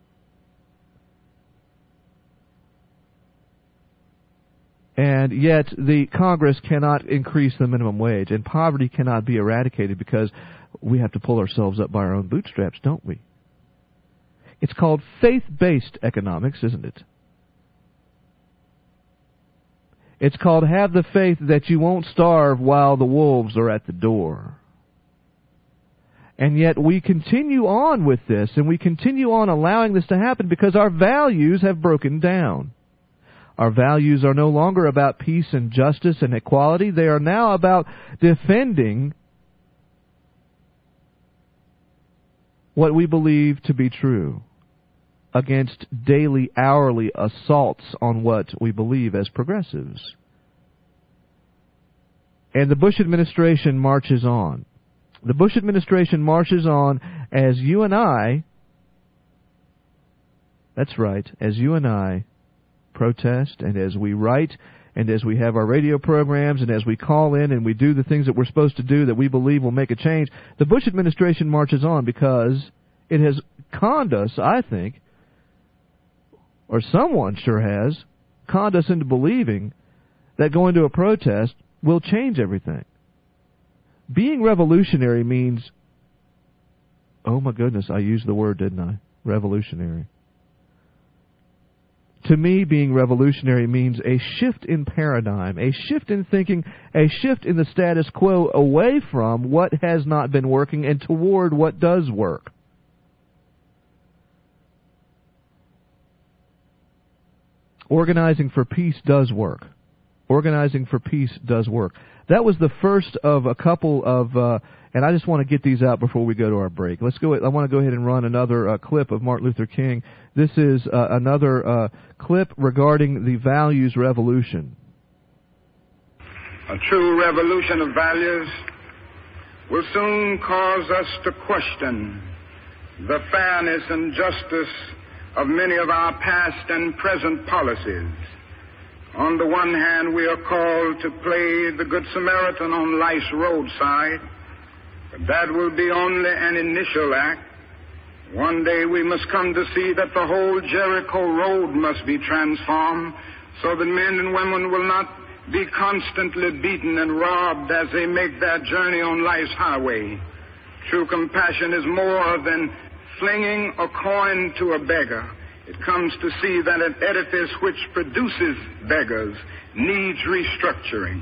And yet the Congress cannot increase the minimum wage, and poverty cannot be eradicated because we have to pull ourselves up by our own bootstraps, don't we? It's called faith-based economics, isn't it? It's called have the faith that you won't starve while the wolves are at the door. And yet we continue on with this, and we continue on allowing this to happen because our values have broken down. Our values are no longer about peace and justice and equality. They are now about defending what we believe to be true against daily, hourly assaults on what we believe as progressives. And the Bush administration marches on. The Bush administration marches on as you and I, that's right, as you and I protest, and as we write, and as we have our radio programs, and as we call in and we do the things that we're supposed to do that we believe will make a change, the Bush administration marches on because it has conned us, I think, or someone sure has, conned us into believing that going to a protest will change everything. Being revolutionary means, oh my goodness, I used the word, didn't I? Revolutionary. To me, being revolutionary means a shift in paradigm, a shift in thinking, a shift in the status quo away from what has not been working and toward what does work. Organizing for peace does work. Organizing for peace does work. That was the first of a couple of, uh, and I just want to get these out before we go to our break. Let's go. I want to go ahead and run another uh, clip of Martin Luther King. This is uh, another uh, clip regarding the values revolution. A true revolution of values will soon cause us to question the fairness and justice of many of our past and present policies. On the one hand, we are called to play the Good Samaritan on life's roadside, but that will be only an initial act. One day we must come to see that the whole Jericho road must be transformed so that men and women will not be constantly beaten and robbed as they make their journey on life's highway. True compassion is more than flinging a coin to a beggar. It comes to see that an edifice which produces beggars needs restructuring.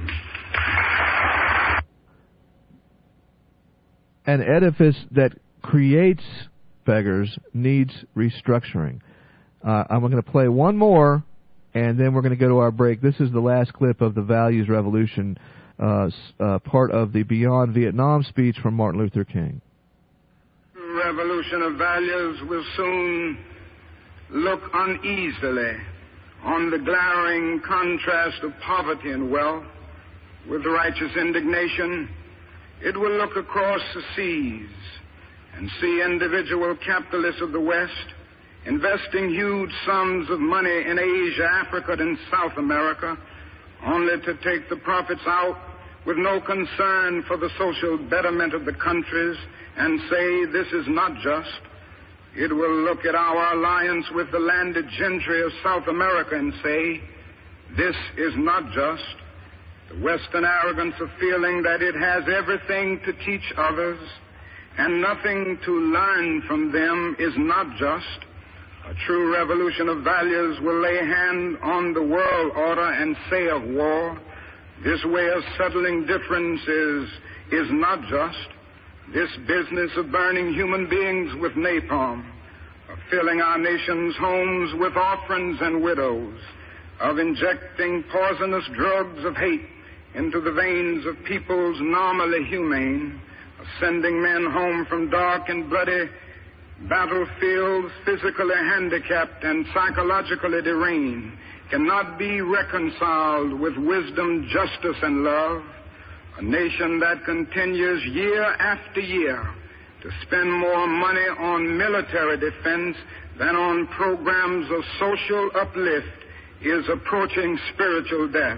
An edifice that creates beggars needs restructuring. Uh, I'm going to play one more, and then we're going to go to our break. This is the last clip of the Values Revolution, uh, uh, part of the Beyond Vietnam speech from Martin Luther King. Revolution of values will soon look uneasily on the glaring contrast of poverty and wealth with righteous indignation. It will look across the seas and see individual capitalists of the West investing huge sums of money in Asia, Africa, and South America, only to take the profits out with no concern for the social betterment of the countries and say this is not just. It will look at our alliance with the landed gentry of South America and say this is not just. The Western arrogance of feeling that it has everything to teach others and nothing to learn from them is not just. A true revolution of values will lay hand on the world order and say of war, this way of settling differences is not just. This business of burning human beings with napalm, of filling our nation's homes with orphans and widows, of injecting poisonous drugs of hate into the veins of peoples normally humane, of sending men home from dark and bloody battlefields physically handicapped and psychologically deranged, cannot be reconciled with wisdom, justice, and love. A nation that continues year after year to spend more money on military defense than on programs of social uplift is approaching spiritual death.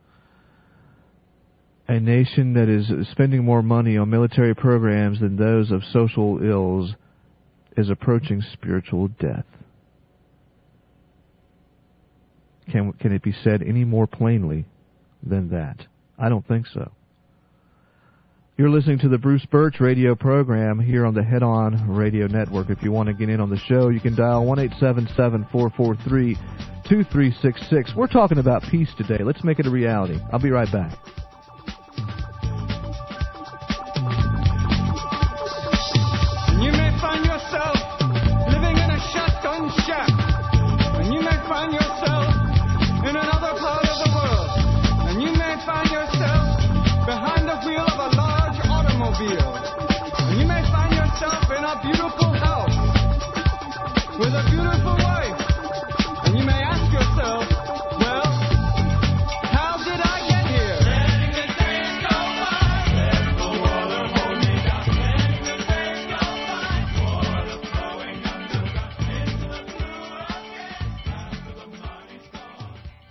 A nation that is spending more money on military programs than those of social ills is approaching spiritual death. Can, can it be said any more plainly than that? I don't think so. You're listening to the Bruce Birch radio program here on the Head On Radio Network. If you want to get in on the show, you can dial one eight seven seven, four four three, two three six six. We're talking about peace today. Let's make it a reality. I'll be right back. You may find yourself living in a shotgun shack, and you may find yourself in another part of the world, and you may find yourself behind the wheel of a large automobile, and you may find yourself in a beautiful house with a beautiful wife, and you may ask yourself, well, how did I get here? Letting the days go by, let the water hold me down. Letting the days go by, water flowing underground into the blue again after the money's gone.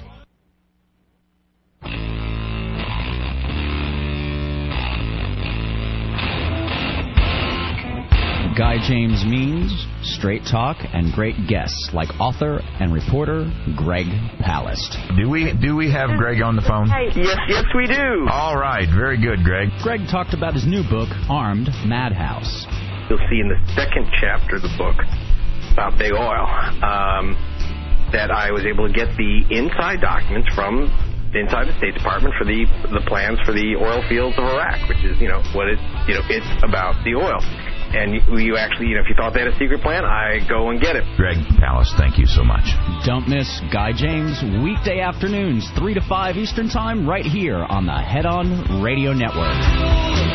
Guy James means straight talk and great guests like author and reporter Greg Palast. Do we do we have Greg on the phone? Yes, yes, we do. All right, very good, Greg. Greg talked about his new book, Armed Madhouse. You'll see in the second chapter of the book about big oil um, that I was able to get the inside documents from inside the State Department for the the plans for the oil fields of Iraq, which is, you know, what it, you know, it's about the oil. And you, you actually, you know, if you thought they had a secret plan, I go and get it. Greg Palast, thank you so much. Don't miss Guy James weekday afternoons, three to five Eastern Time, right here on the Head On Radio Network.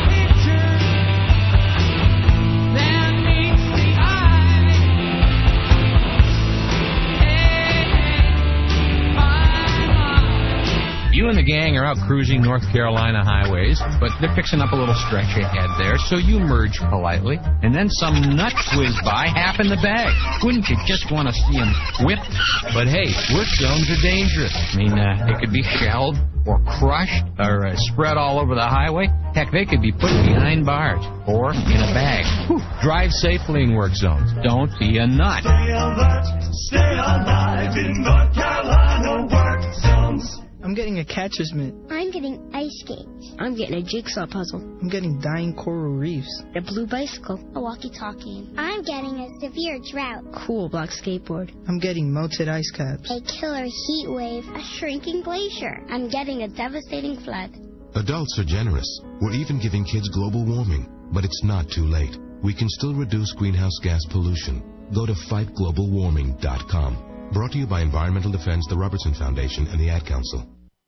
You and the gang are out cruising North Carolina highways, but they're fixing up a little stretch ahead there, so you merge politely, and then some nut whiz by, half in the bag. Wouldn't you just want to see him whipped? But hey, work zones are dangerous. I mean, uh, they could be shelled or crushed or uh, spread all over the highway. Heck, they could be put behind bars or in a bag. Whew. Drive safely in work zones. Don't be a nut. Stay alert, stay alive in North Carolina work zones. I'm getting a catcher's mitt. I'm getting ice skates. I'm getting a jigsaw puzzle. I'm getting dying coral reefs. A blue bicycle. A walkie-talkie. I'm getting a severe drought. Cool black skateboard. I'm getting melted ice caps. A killer heat wave. A shrinking glacier. I'm getting a devastating flood. Adults are generous. We're even giving kids global warming. But it's not too late. We can still reduce greenhouse gas pollution. Go to fight global warming dot com. Brought to you by Environmental Defense, the Robertson Foundation, and the Ad Council.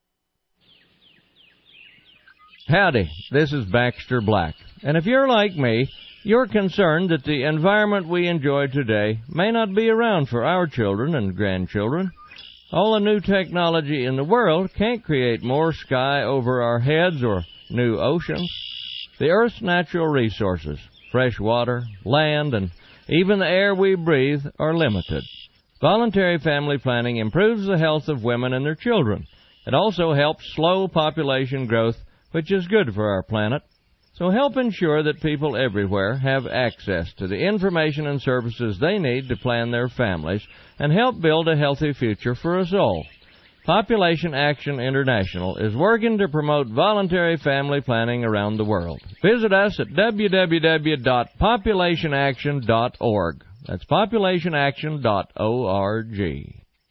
Howdy, this is Baxter Black. And if you're like me, you're concerned that the environment we enjoy today may not be around for our children and grandchildren. All the new technology in the world can't create more sky over our heads or new oceans. The Earth's natural resources, fresh water, land, and even the air we breathe are limited. Voluntary family planning improves the health of women and their children. It also helps slow population growth, which is good for our planet. So help ensure that people everywhere have access to the information and services they need to plan their families and help build a healthy future for us all. Population Action International is working to promote voluntary family planning around the world. Visit us at w w w dot population action dot org. That's population action dot org.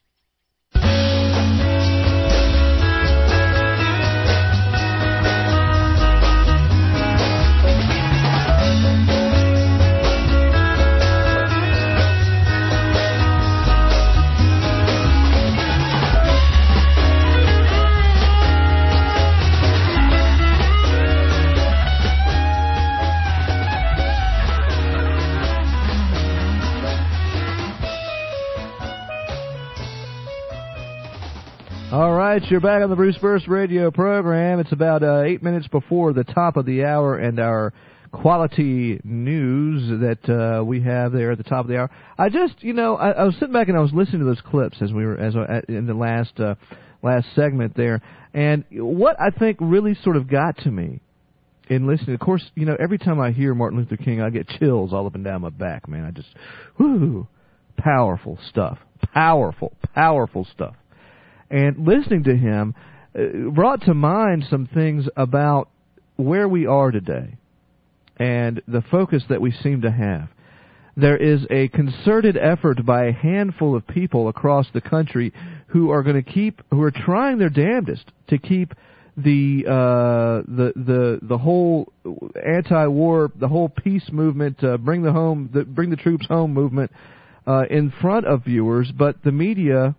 All right, you're back on the Bruce Burst radio program. It's about uh, eight minutes before the top of the hour, and our quality news that uh, we have there at the top of the hour. I just, you know, I, I was sitting back and I was listening to those clips as we were as uh, in the last uh, last segment there, and what I think really sort of got to me in listening. Of course, you know, every time I hear Martin Luther King, I get chills all up and down my back. Man, I just, whoo, powerful stuff, powerful, powerful stuff. And listening to him uh, brought to mind some things about where we are today and the focus that we seem to have. There is a concerted effort by a handful of people across the country who are going to keep, who are trying their damnedest to keep the uh, the the the whole anti-war, the whole peace movement, uh, bring the home, the, bring the troops home movement uh, in front of viewers, but the media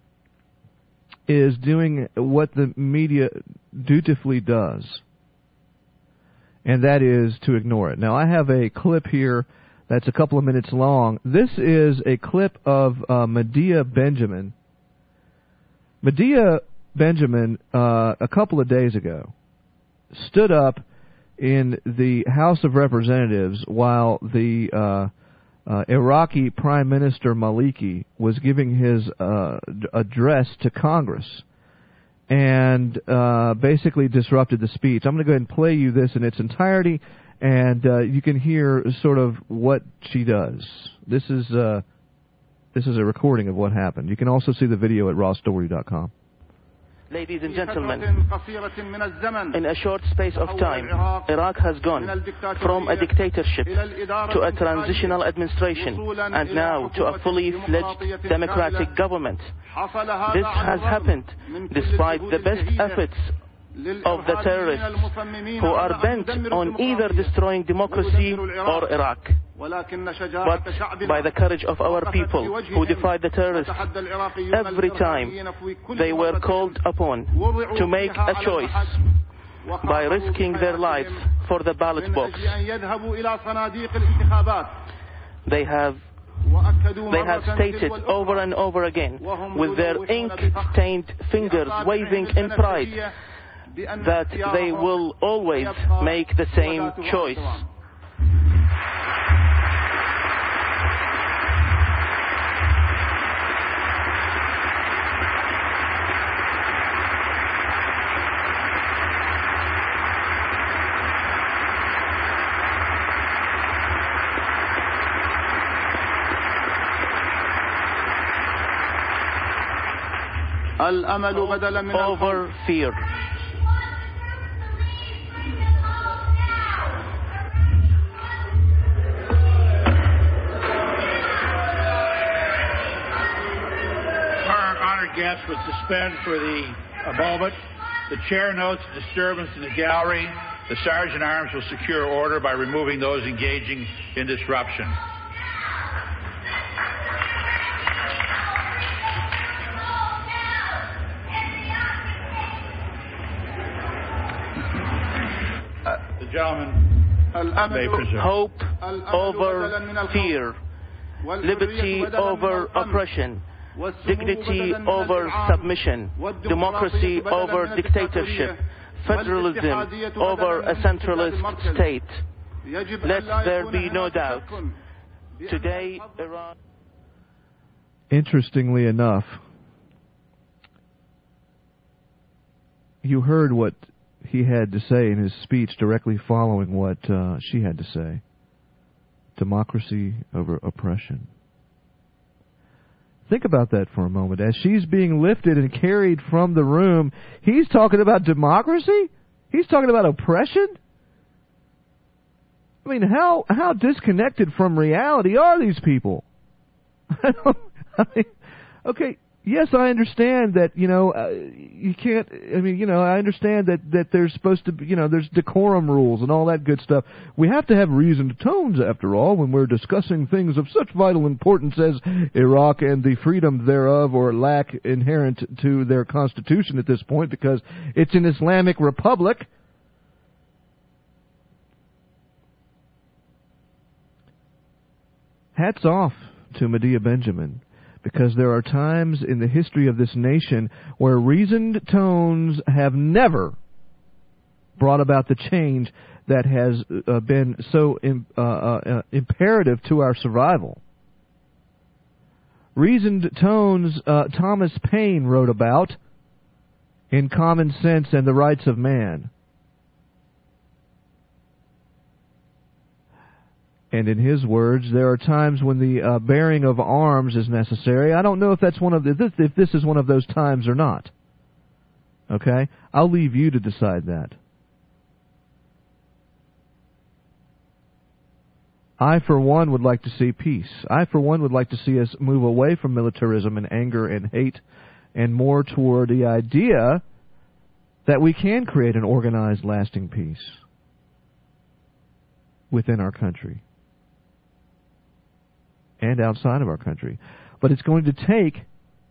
is doing what the media dutifully does, and that is to ignore it. Now, I have a clip here that's a couple of minutes long. This is a clip of uh, Medea Benjamin. Medea Benjamin, uh, a couple of days ago, stood up in the House of Representatives while the uh, Uh, Iraqi Prime Minister Maliki was giving his uh, address to Congress and uh, basically disrupted the speech. I'm going to go ahead and play you this in its entirety, and uh, you can hear sort of what she does. This is uh, this is a recording of what happened. You can also see the video at raw story dot com. Ladies and gentlemen, in a short space of time, Iraq has gone from a dictatorship to a transitional administration and now to a fully fledged democratic government. This has happened despite the best efforts of the terrorists who are bent on either destroying democracy or Iraq. But by the courage of our people who defied the terrorists every time they were called upon to make a choice by risking their lives for the ballot box, they have They have stated over and over again with their ink-stained fingers waving in pride that they will always make the same choice. Over fear. Our honored guests would suspend for the a moment. The chair notes disturbance in the gallery. The Sergeant at Arms will secure order by removing those engaging in disruption. Gentlemen, may presume. Hope over fear, liberty over oppression, dignity over submission, democracy over dictatorship. federalism over a centralist state. Let there be no doubt. Today, Iran... Interestingly enough, you heard what he had to say in his speech directly following what uh, she had to say. Democracy over oppression. Think about that for a moment. As she's being lifted and carried from the room, he's talking about democracy? He's talking about oppression? I mean, how how disconnected from reality are these people? I don't, I mean, okay, yes, I understand that, you know, uh, you can't, I mean, you know, I understand that, that there's supposed to be, you know, there's decorum rules and all that good stuff. We have to have reasoned tones, after all, when we're discussing things of such vital importance as Iraq and the freedom thereof or lack inherent to their constitution at this point, because it's an Islamic republic. Hats off to Medea Benjamin, because there are times in the history of this nation where reasoned tones have never brought about the change that has uh, been so im- uh, uh, imperative to our survival. Reasoned tones uh, Thomas Paine wrote about in Common Sense and the Rights of Man. And in his words, there are times when the uh, bearing of arms is necessary. I don't know if that's one of the, if this is one of those times or not. Okay? I'll leave you to decide that. I, for one, would like to see peace. I, for one, would like to see us move away from militarism and anger and hate and more toward the idea that we can create an organized, lasting peace within our country and outside of our country. But it's going to take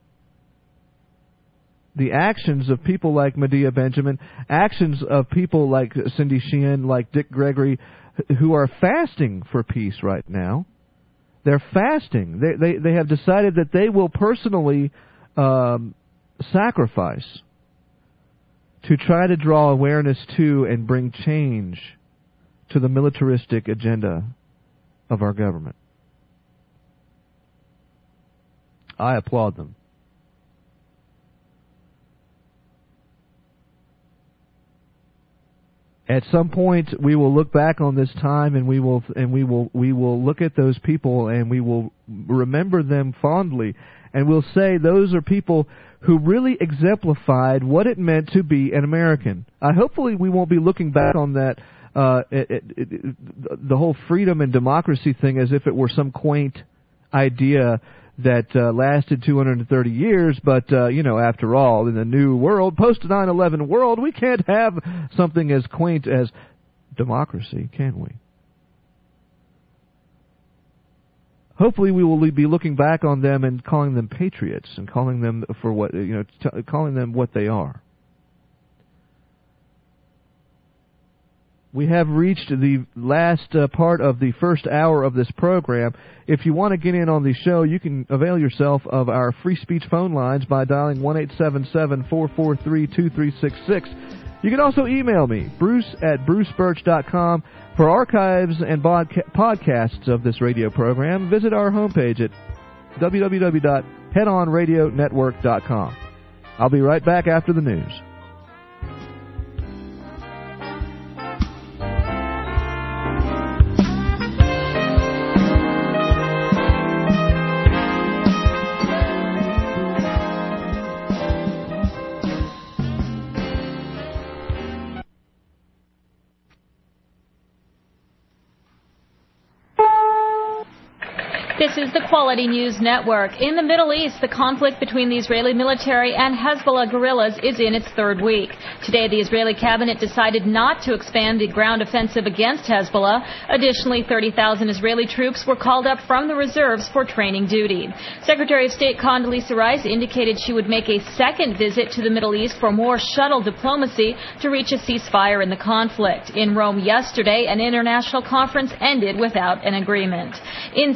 the actions of people like Medea Benjamin, actions of people like Cindy Sheehan, like Dick Gregory, who are fasting for peace right now. They're fasting. They they, they have decided that they will personally um, sacrifice to try to draw awareness to and bring change to the militaristic agenda of our government. I applaud them. At some point, we will look back on this time, and we will and we will we will look at those people, and we will remember them fondly, and we'll say those are people who really exemplified what it meant to be an American. I hopefully we won't be looking back on that uh, it, it, it, the whole freedom and democracy thing as if it were some quaint idea that uh, lasted two hundred thirty years, but, uh, you know, after all, in the new world, post nine eleven world, we can't have something as quaint as democracy, can we? Hopefully we will be looking back on them and calling them patriots and calling them for what, you know, t- calling them what they are. We have reached the last uh, part of the first hour of this program. If you want to get in on the show, you can avail yourself of our free speech phone lines by dialing one eight seven seven, four four three, two three six six. You can also email me, Bruce at bruce birch dot com. For archives and bodca- podcasts of this radio program, visit our homepage at w w w dot head on radio network dot com. I'll be right back after the news. This is the Quality News Network. In the Middle East, the conflict between the Israeli military and Hezbollah guerrillas is in its third week. Today, the Israeli cabinet decided not to expand the ground offensive against Hezbollah. Additionally, thirty thousand Israeli troops were called up from the reserves for training duty. Secretary of State Condoleezza Rice indicated she would make a second visit to the Middle East for more shuttle diplomacy to reach a ceasefire in the conflict. In Rome yesterday, an international conference ended without an agreement. In Syria,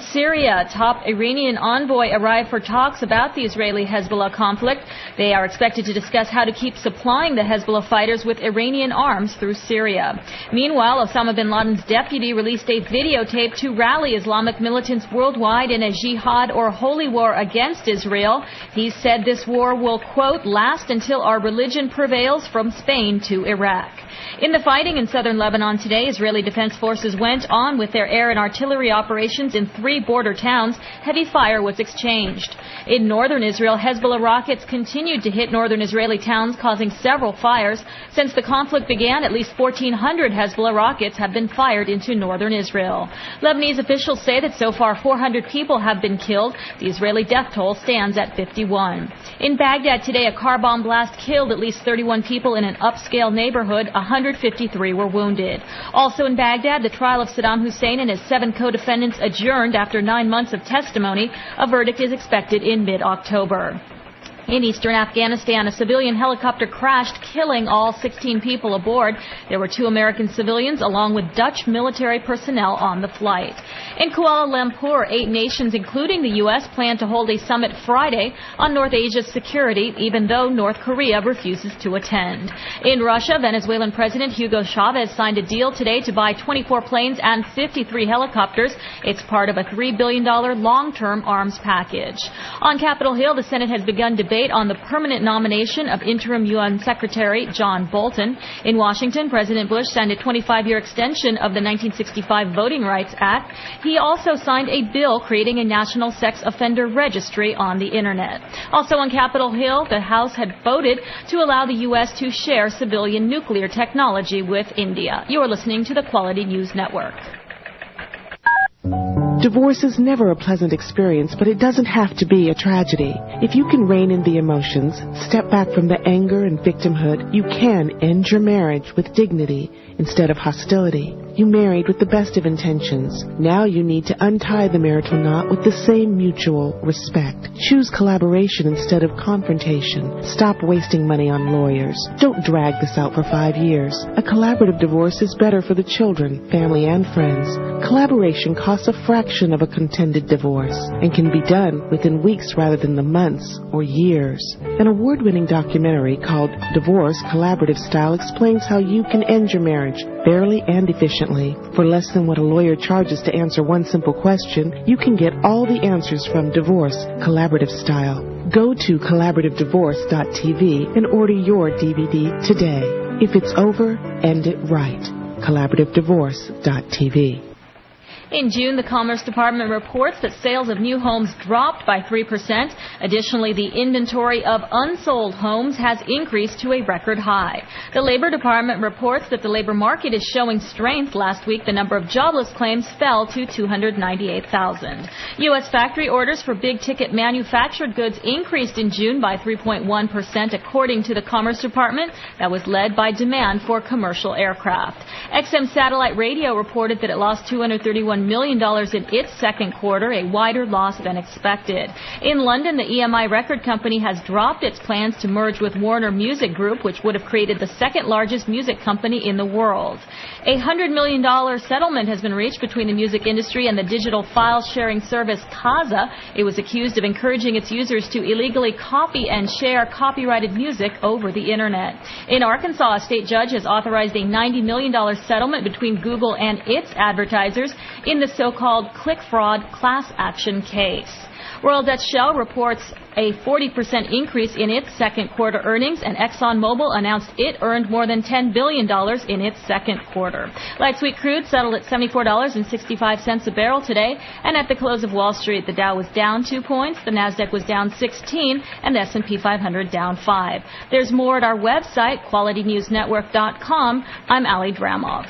Syria. Top Iranian envoy arrived for talks about the Israeli-Hezbollah conflict. They are expected to discuss how to keep supplying the Hezbollah fighters with Iranian arms through Syria. Meanwhile, Osama bin Laden's deputy released a videotape to rally Islamic militants worldwide in a jihad or holy war against Israel. He said this war will, quote, last until our religion prevails from Spain to Iraq. In the fighting in southern Lebanon today, Israeli Defense Forces went on with their air and artillery operations in three border towns. Heavy fire was exchanged. In northern Israel, Hezbollah rockets continued to hit northern Israeli towns, causing several fires. Since the conflict began, at least fourteen hundred Hezbollah rockets have been fired into northern Israel. Lebanese officials say that so far four hundred people have been killed. The Israeli death toll stands at fifty-one. In Baghdad today, a car bomb blast killed at least thirty-one people in an upscale neighborhood. one hundred fifty-three were wounded. Also in Baghdad, the trial of Saddam Hussein and his seven co-defendants adjourned after nine months of testimony. A verdict is expected in mid-October. In eastern Afghanistan, a civilian helicopter crashed, killing all sixteen people aboard. There were two American civilians along with Dutch military personnel on the flight. In Kuala Lumpur, eight nations, including the U S, plan to hold a summit Friday on North Asia's security, even though North Korea refuses to attend. In Russia, Venezuelan President Hugo Chavez signed a deal today to buy twenty-four planes and fifty-three helicopters. It's part of a three billion dollars long-term arms package. On Capitol Hill, the Senate has begun debate on the permanent nomination of interim U N Secretary John Bolton. In Washington, President Bush signed a twenty-five year extension of the nineteen sixty-five Voting Rights Act. He also signed a bill creating a national sex offender registry on the Internet. Also on Capitol Hill, the House had voted to allow the U S to share civilian nuclear technology with India. You are listening to the Quality News Network. Divorce is never a pleasant experience, but it doesn't have to be a tragedy. If you can rein in the emotions, step back from the anger and victimhood, you can end your marriage with dignity instead of hostility. You married with the best of intentions. Now you need to untie the marital knot with the same mutual respect. Choose collaboration instead of confrontation. Stop wasting money on lawyers. Don't drag this out for five years. A collaborative divorce is better for the children, family, and friends. Collaboration costs a fraction of a contended divorce and can be done within weeks rather than the months or years. An award-winning documentary called Divorce Collaborative Style explains how you can end your marriage fairly and efficiently. For less than what a lawyer charges to answer one simple question, you can get all the answers from Divorce Collaborative Style. Go to collaborative divorce dot t v and order your D V D today. If it's over, end it right. collaborative divorce dot t v. In June, the Commerce Department reports that sales of new homes dropped by three percent. Additionally, the inventory of unsold homes has increased to a record high. The Labor Department reports that the labor market is showing strength. Last week, the number of jobless claims fell to two hundred ninety-eight thousand. U S factory orders for big-ticket manufactured goods increased in June by three point one percent, according to the Commerce Department. That was led by demand for commercial aircraft. X M Satellite Radio reported that it lost two hundred thirty-one million dollars in its second quarter, a wider loss than expected. In London, the E M I record company has dropped its plans to merge with Warner Music Group, which would have created the second largest music company in the world. A one hundred million dollars settlement has been reached between the music industry and the digital file sharing service Kazaa. It was accused of encouraging its users to illegally copy and share copyrighted music over the Internet. In Arkansas, a state judge has authorized a ninety million dollars settlement between Google and its advertisers in the so-called click fraud class action case. Royal Dutch Shell reports a forty percent increase in its second quarter earnings, and ExxonMobil announced it earned more than ten billion dollars in its second quarter. Light sweet crude settled at seventy-four dollars and sixty-five cents a barrel today, and at the close of Wall Street, the Dow was down two points, the Nasdaq was down sixteen, and the S and P five hundred down five. There's more at our website, quality news network dot com. I'm Ali Dramov.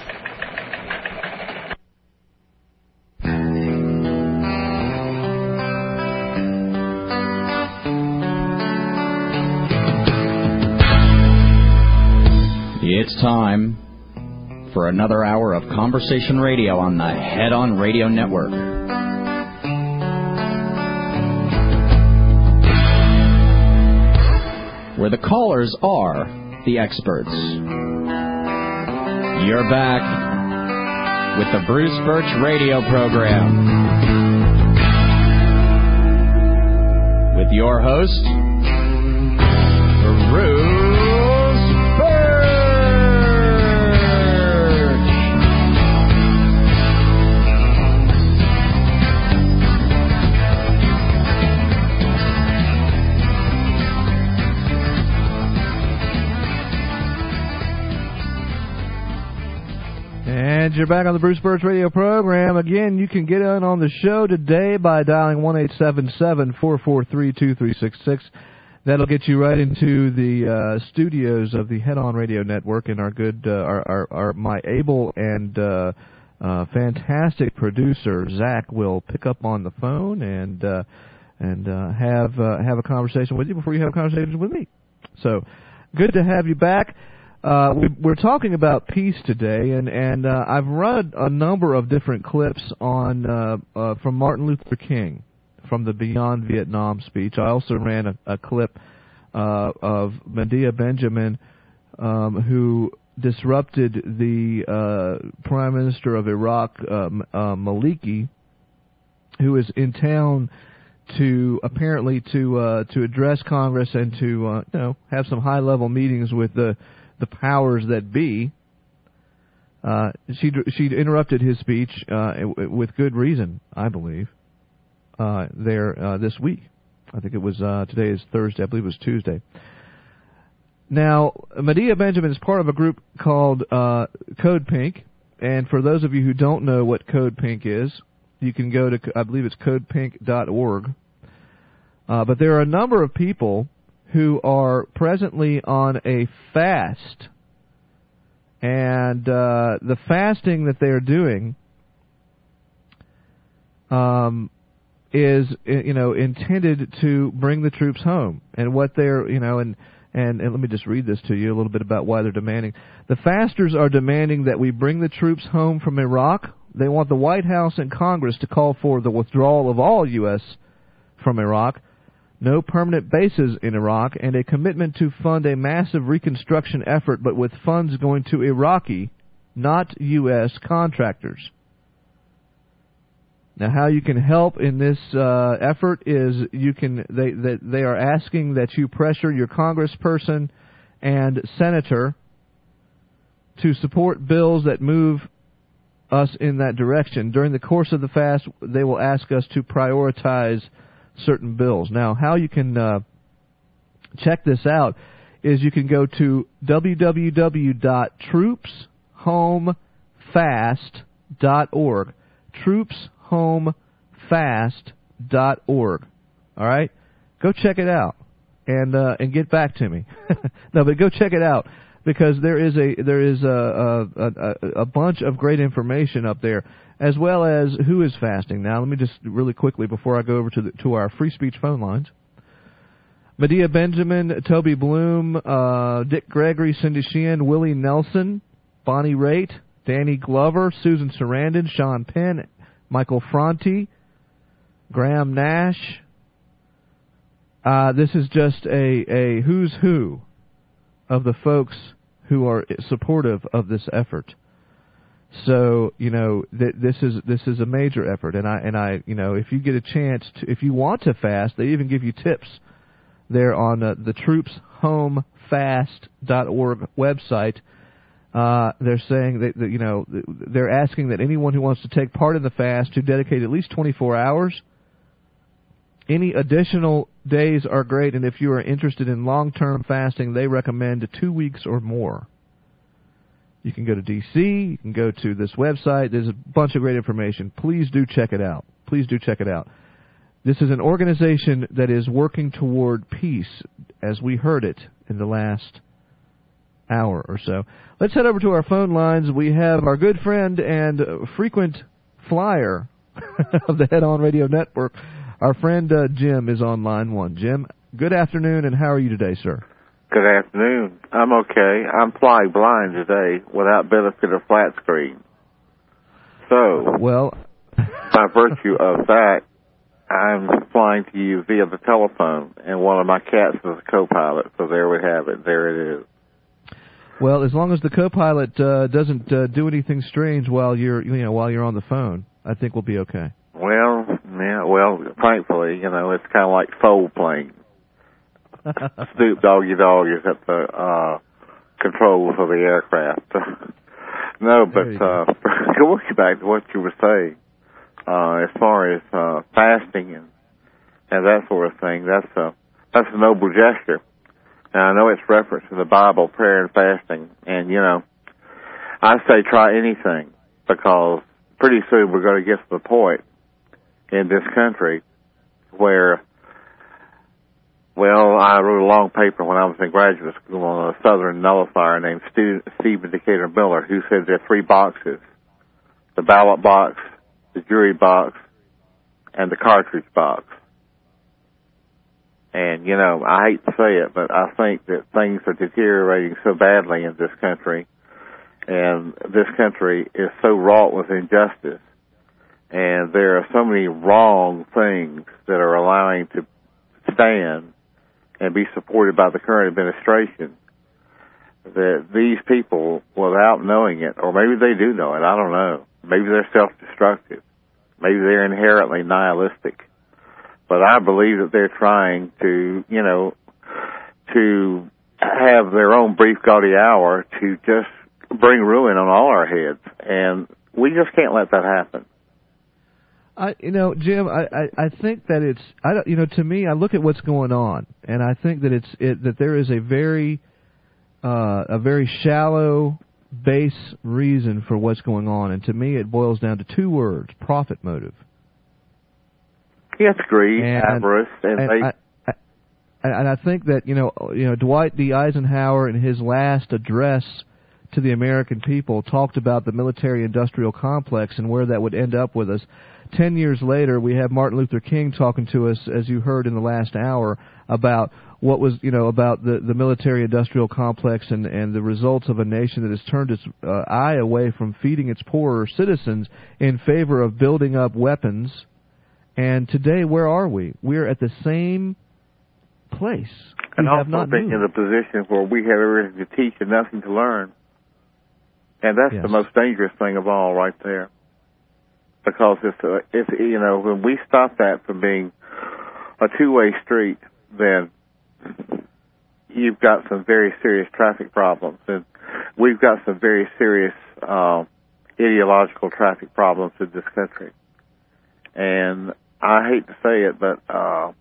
It's time for another hour of conversation radio on the Head On Radio Network. Where the callers are the experts. You're back with the Bruce Birch Radio Program. with your host, Bruce Birch. And you're back on the Bruce Birch Radio program. Again, you can get in on the show today by dialing one eight seven seven, four four three, two three six six. That'll get you right into the uh, studios of the Head On Radio Network, and our good, uh, our, our, our my able and uh, uh, fantastic producer Zach will pick up on the phone and uh, and uh, have uh, have a conversation with you before you have a conversation with me. So, good to have you back. Uh, we, we're talking about peace today, and and uh, I've run a number of different clips on uh, uh, from Martin Luther King from the Beyond Vietnam speech. I also ran a, a clip uh, of Medea Benjamin, um, who disrupted the uh, Prime Minister of Iraq, uh, uh, Maliki, who is in town to apparently to uh, to address Congress and to uh, you know have some high level meetings with the the powers that be. Uh, she she interrupted his speech uh, with good reason, I believe. Uh, there uh, this week, I think it was uh, today is Thursday. I believe it was Tuesday. Now, Medea Benjamin is part of a group called uh, Code Pink, and for those of you who don't know what Code Pink is, you can go to I believe it's code pink dot org. Uh, but there are a number of people who are presently on a fast, and uh, the fasting that they are doing um, is, you know, intended to bring the troops home. And what they're, you know, and, and and let me just read this to you a little bit about why they're demanding. The fasters are demanding that we bring the troops home from Iraq. They want the White House and Congress to call for the withdrawal of all U S from Iraq, no permanent bases in Iraq, and a commitment to fund a massive reconstruction effort, but with funds going to Iraqi, not U S contractors. Now, how you can help in this uh, effort is you can. They, they they are asking that you pressure your congressperson and senator to support bills that move us in that direction. During the course of the fast, they will ask us to prioritize certain bills. Now, how you can uh, check this out is you can go to w w w dot troops home fast dot org. troops home fast dot org. All right? Go check it out and uh, and get back to me. No, but go check it out because there is a there is a a, a a bunch of great information up there, as well as who is fasting. Now, let me just really quickly, before I go over to the, to our free speech phone lines. Medea Benjamin, Toby Bloom, uh, Dick Gregory, Cindy Sheehan, Willie Nelson, Bonnie Raitt, Danny Glover, Susan Sarandon, Sean Penn, Michael Franti, Graham Nash. Uh, this is just a, a who's who of the folks who are supportive of this effort. So, you know, th- this is this is a major effort, and I and I, you know, if you get a chance to, if you want to fast, they even give you tips there on uh, the troops home fast dot org website. Uh, they're saying that, that, you know, they're asking that anyone who wants to take part in the fast to dedicate at least twenty-four hours. Any additional days are great, and if you are interested in long-term fasting, they recommend two weeks or more. You can go to D C, you can go to this website. There's a bunch of great information. Please do check it out. Please do check it out. This is an organization that is working toward peace, as we heard it in the last hour or so. Let's head over to our phone lines. We have our good friend and frequent flyer of the Head On Radio Network. Our friend uh, Jim is on line one. Jim, good afternoon, and how are you today, sir? Good afternoon. I'm okay. I'm fly blind today without benefit of flat screen. So, well, by virtue of that, I'm flying to you via the telephone, and one of my cats is a co-pilot, so there we have it. There it is. Well, as long as the co-pilot uh, doesn't uh, do anything strange while you're, you know, while you're on the phone, I think we'll be okay. Well, Yeah, well, thankfully, you know, it's kind of like soul plane. Snoop Doggy Dogg is at the uh, controls of the aircraft. No, but uh, going back to what you were saying, uh, as far as uh, fasting and and that sort of thing, that's a that's a noble gesture. And I know it's referenced in the Bible, prayer and fasting, and you know, I say try anything, because pretty soon we're going to get to the point in this country where, well, I wrote a long paper when I was in graduate school on a Southern nullifier named Steve, Stephen Decatur Miller, who said there are three boxes: the ballot box, the jury box, and the cartridge box. And, you know, I hate to say it, but I think that things are deteriorating so badly in this country, and this country is so wrought with injustice, and there are so many wrong things that are allowing to stand and be supported by the current administration, that these people, without knowing it, or maybe they do know it, I don't know, maybe they're self-destructive, maybe they're inherently nihilistic, but I believe that they're trying to, you know, to have their own brief gaudy hour to just bring ruin on all our heads, and we just can't let that happen. I, you know, Jim, I, I, I think that it's, I don't, you know, to me, I look at what's going on, and I think that it's it, that there is a very, uh, a very shallow base reason for what's going on, and to me, it boils down to two words: profit motive. Yes, greed, and, avarice, and, and they. I, I, and I think that you know, you know, Dwight D. Eisenhower in his last address to the American people talked about the military-industrial complex and where that would end up with us. Ten years later, we have Martin Luther King talking to us, as you heard in the last hour, about what was, you know, about the, the military-industrial complex and, and the results of a nation that has turned its uh, eye away from feeding its poorer citizens in favor of building up weapons. And today, where are we? We're at the same place. And we have also not being moved. in a position where we have everything to teach and nothing to learn. And that's yes. the most dangerous thing of all right there. Because if, uh, if, you know, when we stop that from being a two-way street, then you've got some very serious traffic problems. And we've got some very serious uh, ideological traffic problems in this country. And I hate to say it, but uh,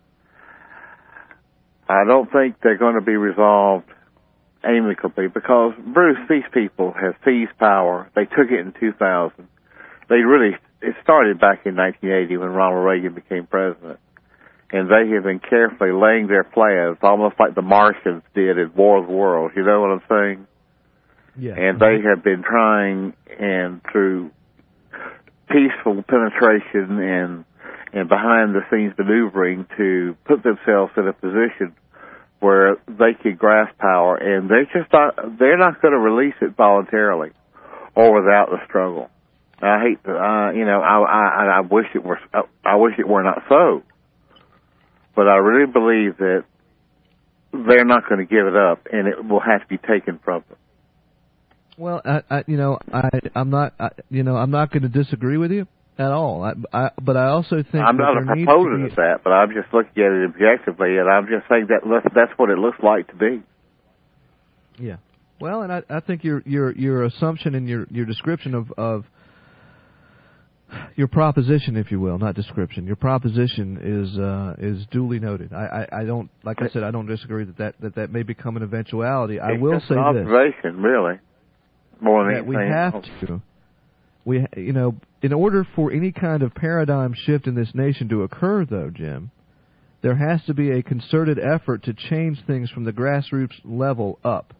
I don't think they're going to be resolved amicably, because, Bruce, these people have seized power. They took it in two thousand. They really, it started back in nineteen eighty when Ronald Reagan became president. And they have been carefully laying their plans, almost like the Martians did in War of the Worlds. You know what I'm saying? Yeah. And they have been trying, and through peaceful penetration and and behind-the-scenes maneuvering, to put themselves in a position where they could grasp power, and they're just not, they're not going to release it voluntarily or without the struggle. I hate to, uh, you know, I, I, I wish it were, I wish it were not so, but I really believe that they're not going to give it up, and it will have to be taken from them. Well, I, I, you know, I, I'm not, I, you know, I'm not going to disagree with you at all. I, I, but I also think I'm that not a there needs proponent to be, of that, but I'm just looking at it objectively, and I'm just saying that that's what it looks like to be. Yeah. Well, and I, I think your your your assumption and your your description of of your proposition, if you will, not description, your proposition is uh, is duly noted. I, I, I don't, like I said, I don't disagree that that, that, that may become an eventuality. I it's will just say an observation, this. really, more than that we anything have else. to. We, you know, in order for any kind of paradigm shift in this nation to occur, though, Jim, there has to be a concerted effort to change things from the grassroots level up.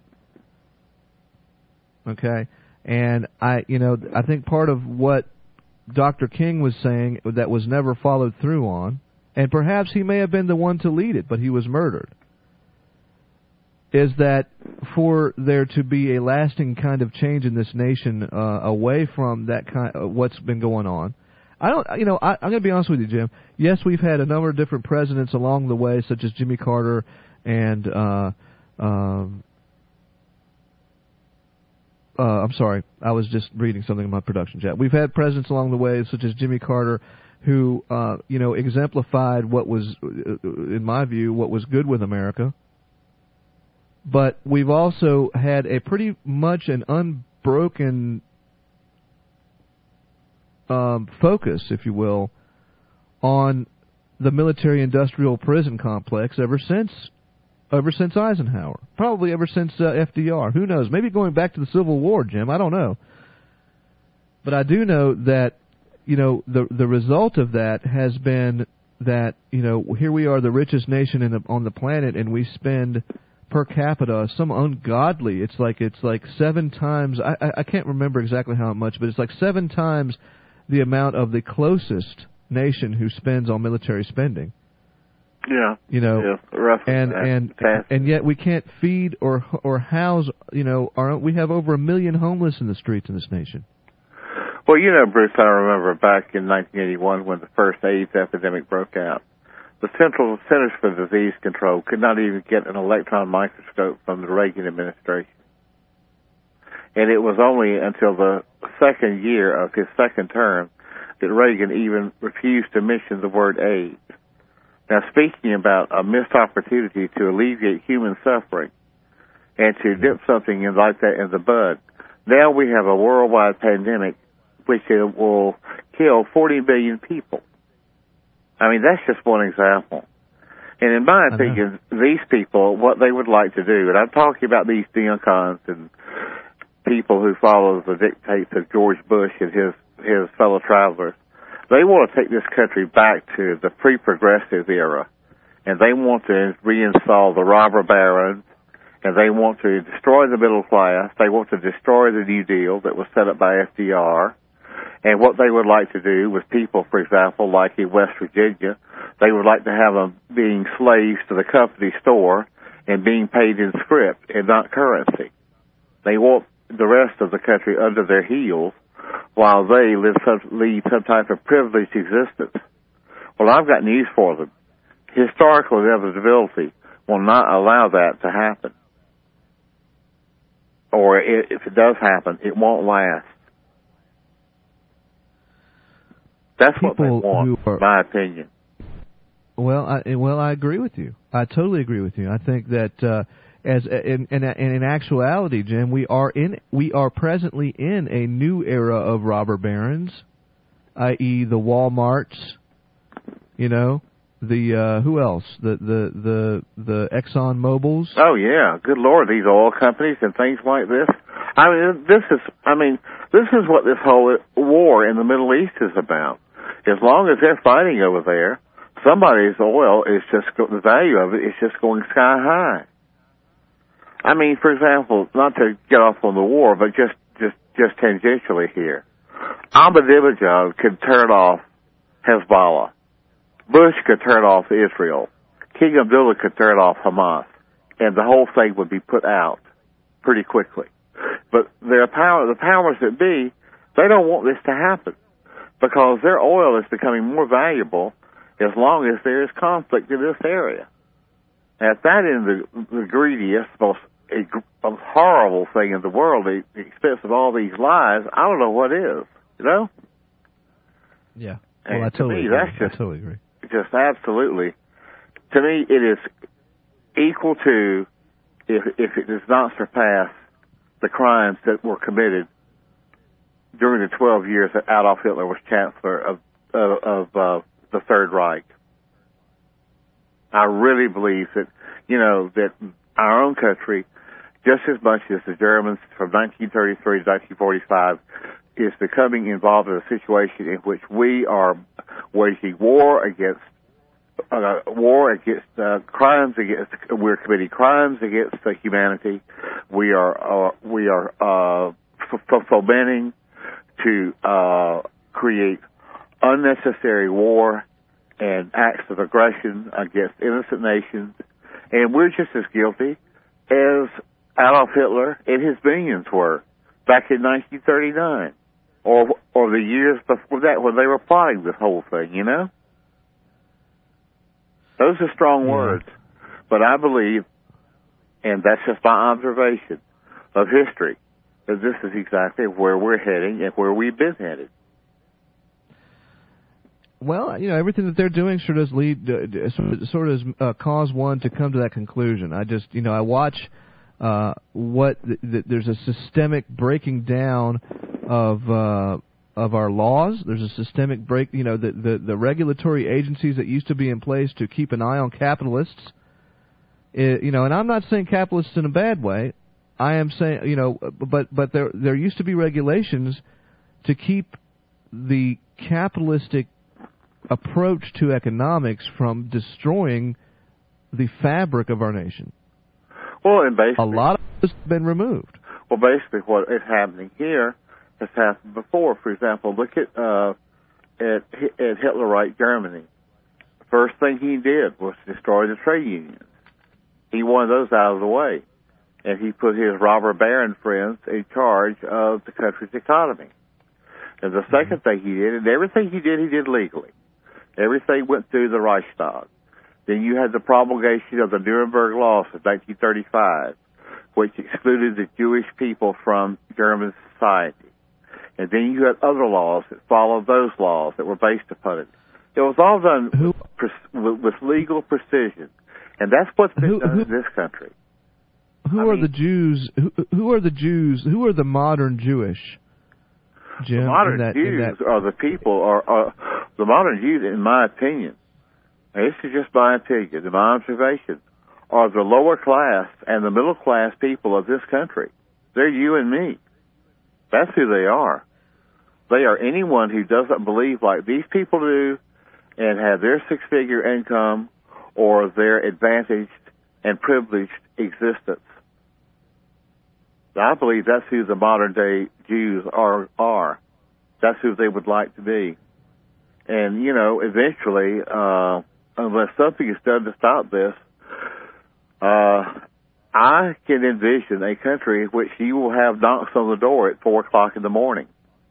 Okay? And I, you know, I think part of what Doctor King was saying that was never followed through on, and perhaps he may have been the one to lead it, but he was murdered, is that for there to be a lasting kind of change in this nation uh, away from that kind of what's been going on. I don't, you know, I, I'm going to be honest with you, Jim. Yes, we've had a number of different presidents along the way, such as Jimmy Carter and, uh, um, uh, I'm sorry, I was just reading something in my production chat. We've had presidents along the way, such as Jimmy Carter, who, uh, you know, exemplified what was, in my view, what was good with America. But we've also had a pretty much an unbroken um, focus, if you will, on the military-industrial prison complex ever since ever since Eisenhower. Probably ever since uh, F D R. Who knows? Maybe going back to the Civil War, Jim. I don't know. But I do know that, you know, the the result of that has been that, you know, here we are, the richest nation in the, on the planet, and we spend per capita some ungodly. It's like it's like seven times. I, I I can't remember exactly how much, but it's like seven times the amount of the closest nation who spends on military spending. Yeah, you know, yeah, roughly and that. and Fast. and yet we can't feed or or house. You know, our we have over a million homeless in the streets in this nation. Well, you know, Bruce, I remember back in nineteen eighty-one when the first AIDS epidemic broke out. The Central Centers for Disease Control could not even get an electron microscope from the Reagan administration. And it was only until the second year of his second term that Reagan even refused to mention the word AIDS. Now, speaking about a missed opportunity to alleviate human suffering and to dip something in like that in the bud, now we have a worldwide pandemic which will kill forty billion people. I mean, that's just one example. And in my opinion, these people, what they would like to do, and I'm talking about these neocons and people who follow the dictates of George Bush and his, his fellow travelers, they want to take this country back to the pre-progressive era. And they want to reinstall the robber barons, and they want to destroy the middle class. They want to destroy the New Deal that was set up by F D R. And what they would like to do with people, for example, like in West Virginia, they would like to have them being slaves to the company store and being paid in script and not currency. They want the rest of the country under their heels while they live some, lead some type of privileged existence. Well, I've got news for them. Historical inevitability will not allow that to happen. Or if it does happen, it won't last. That's what they want, in my opinion. Well, I, well, I agree with you. I totally agree with you. I think that uh, as in, in, in actuality, Jim, we are in we are presently in a new era of robber barons, that is, the Walmarts. You know, the uh, who else? The the the the Exxon Mobils. Oh yeah, good Lord, these oil companies and things like this. I mean, this is I mean, this is what this whole war in the Middle East is about. As long as they're fighting over there, somebody's oil is just, the value of it is just going sky high. I mean, for example, not to get off on the war, but just, just, just tangentially here. Ahmadinejad could turn off Hezbollah. Bush could turn off Israel. King Abdullah could turn off Hamas. And the whole thing would be put out pretty quickly. But their power, the powers that be, they don't want this to happen, because their oil is becoming more valuable as long as there is conflict in this area. At that end, the, the greediest, most a, a horrible thing in the world, at the expense of all these lies, I don't know what is, you know? Yeah. And well, I totally to me, agree. that's just, I totally agree. Just absolutely. To me, it is equal to, if, if it does not surpass, the crimes that were committed during the twelve years that Adolf Hitler was chancellor of of, of uh, the Third Reich. I really believe that, you know, that our own country, just as much as the Germans from nineteen thirty-three to nineteen forty-five, is becoming involved in a situation in which we are waging war against uh, war against uh, crimes against. We're committing crimes against uh, humanity. We are uh, we are uh, f- fomenting to uh, create unnecessary war and acts of aggression against innocent nations, and we're just as guilty as Adolf Hitler and his minions were back in nineteen thirty-nine, or or the years before that when they were plotting this whole thing. You know, those are strong yeah. words, but I believe, and that's just my observation of history, that this is exactly where we're heading and where we've been headed. Well, you know, everything that they're doing sure does lead, uh, sort of, sort of uh, cause one to come to that conclusion. I just, you know, I watch uh, what th- th- there's a systemic breaking down of uh, of our laws. There's a systemic break, you know, the, the the regulatory agencies that used to be in place to keep an eye on capitalists. It, you know, and I'm not saying capitalists in a bad way. I am saying, you know, but but there there used to be regulations to keep the capitalistic approach to economics from destroying the fabric of our nation. Well, and basically, a lot of it has been removed. Well, basically, what is happening here has happened before. For example, look at uh, at, at Hitlerite Germany. The first thing he did was destroy the trade unions. He wanted those out of the way, and he put his robber baron friends in charge of the country's economy. And the second thing he did, and everything he did, he did legally. Everything went through the Reichstag. Then you had the promulgation of the Nuremberg Laws of nineteen thirty-five, which excluded the Jewish people from German society. And then you had other laws that followed those laws that were based upon it. It was all done who, with, with legal precision. And that's what's been who, done who, in this country. Who I are mean, the Jews? Who, who are the Jews? Who are the modern Jewish? Jim, the modern that, Jews that... are the people, are, are the modern Jews, in my opinion, and this is just my opinion, and my observation, are the lower class and the middle class people of this country. They're you and me. That's who they are. They are anyone who doesn't believe like these people do and have their six-figure income or their advantaged and privileged existence. I believe that's who the modern-day Jews are, are. That's who they would like to be. And, you know, eventually, uh, unless something is done to stop this, uh, I can envision a country in which you will have knocks on the door at four o'clock in the morning.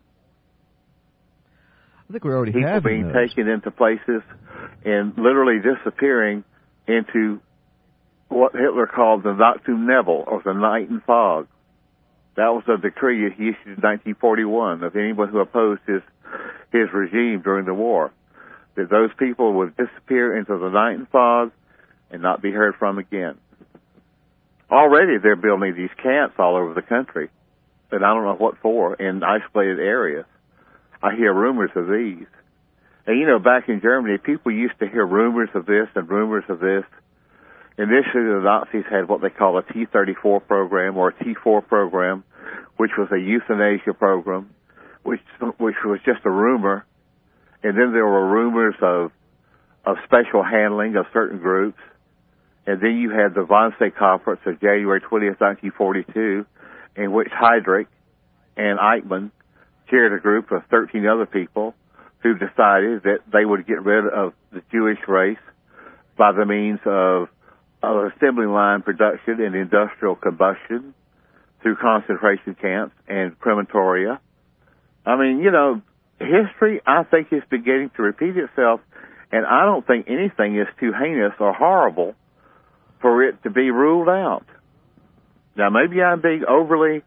I think we already People have being those. taken into places and literally disappearing into what Hitler called the Nacht zum Nebel, or the night in fog. That was a decree he issued in nineteen forty-one of anyone who opposed his his regime during the war, that those people would disappear into the night in fog and not be heard from again. Already they're building these camps all over the country, and I don't know what for, in isolated areas. I hear rumors of these. And, you know, back in Germany, people used to hear rumors of this and rumors of this. Initially, the Nazis had what they call a T thirty-four program, or a T four program, which was a euthanasia program, which which was just a rumor. And then there were rumors of of special handling of certain groups. And then you had the Wannsee Conference of January twentieth, nineteen forty-two, in which Heydrich and Eichmann chaired a group of thirteen other people who decided that they would get rid of the Jewish race by the means of, of assembly line production and industrial combustion through concentration camps and crematoria. I mean, you know, history, I think, is beginning to repeat itself, and I don't think anything is too heinous or horrible for it to be ruled out. Now, maybe I'm being overly,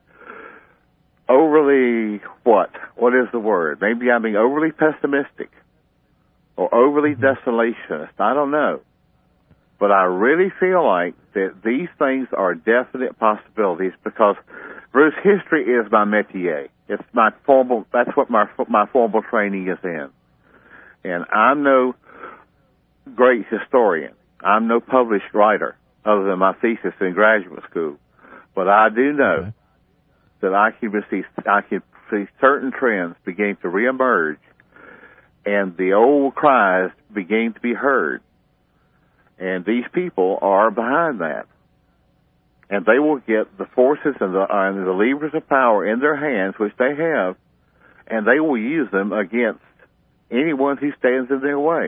overly, what? What is the word? Maybe I'm being overly pessimistic or overly desolationist. I don't know. But I really feel like that these things are definite possibilities because, Bruce, history is my métier. It's my formal, that's what my, my formal training is in. And I'm no great historian. I'm no published writer other than my thesis in graduate school. But I do know okay. that I can see, I can see certain trends beginning to reemerge and the old cries beginning to be heard. And these people are behind that. And they will get the forces and the, and the levers of power in their hands, which they have, and they will use them against anyone who stands in their way.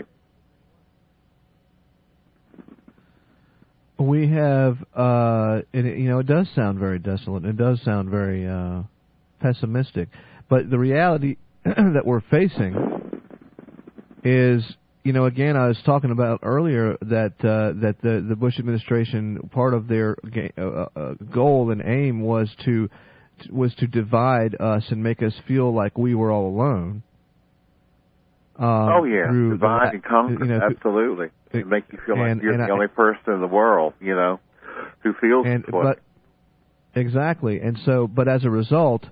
We have, uh, it, you know, it does sound very desolate. It does sound very uh, pessimistic. But the reality that we're facing is, you know, again, I was talking about earlier that uh, that the, the Bush administration, part of their ga- uh, uh, goal and aim was to was to divide us and make us feel like we were all alone. Um, oh yeah, through divide the, and conquer. You know, absolutely, it, it makes you feel and, like you're the I, only person in the world, you know, who feels and, this way. But exactly, and so, but as a result,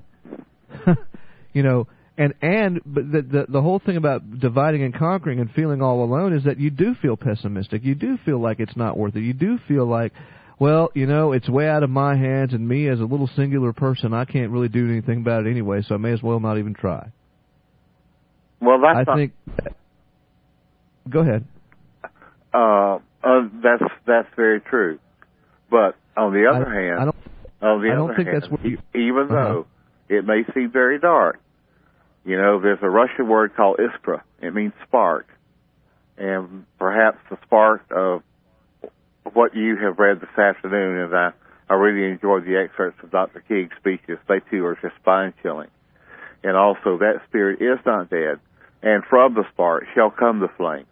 you know, and and but the, the the whole thing about dividing and conquering and feeling all alone is that you do feel pessimistic. You do feel like it's not worth it. You do feel like, well, you know, it's way out of my hands, and me as a little singular person, I can't really do anything about it anyway, so I may as well not even try. Well, that's I not, think. Go ahead. Uh, uh, that's that's very true, but on the other I, hand, I don't, on the I other don't think hand, that's what you, even uh-huh. though it may seem very dark, you know, there's a Russian word called iskra. It means spark, and perhaps the spark of what you have read this afternoon, and I, I really enjoyed the excerpts of Doctor King's speeches. They too are just spine-chilling. And also, that spirit is not dead, and from the spark shall come the flame.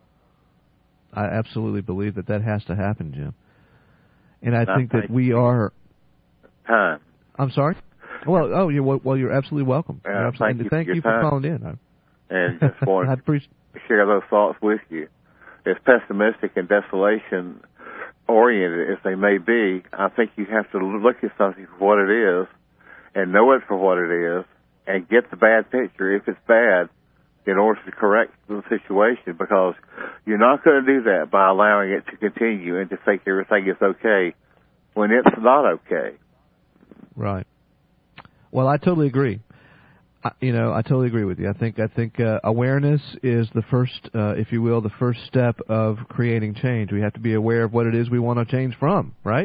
I absolutely believe that that has to happen, Jim. And I, and think, I think that we are... Time. I'm sorry? Well, oh, you're, well, you're absolutely welcome. Uh, You're absolutely, thank you thank for, you for time. calling in. I, and just wanted I appreciate to share those thoughts with you. As pessimistic and desolation-oriented as they may be, I think you have to look at something for what it is and know it for what it is and get the bad picture, if it's bad, in order to correct the situation, because you're not going to do that by allowing it to continue and to think everything is okay when it's not okay. Right. Well, I totally agree. I, you know, I totally agree with you. I think I think uh, awareness is the first, uh, if you will, the first step of creating change. We have to be aware of what it is we want to change from, right?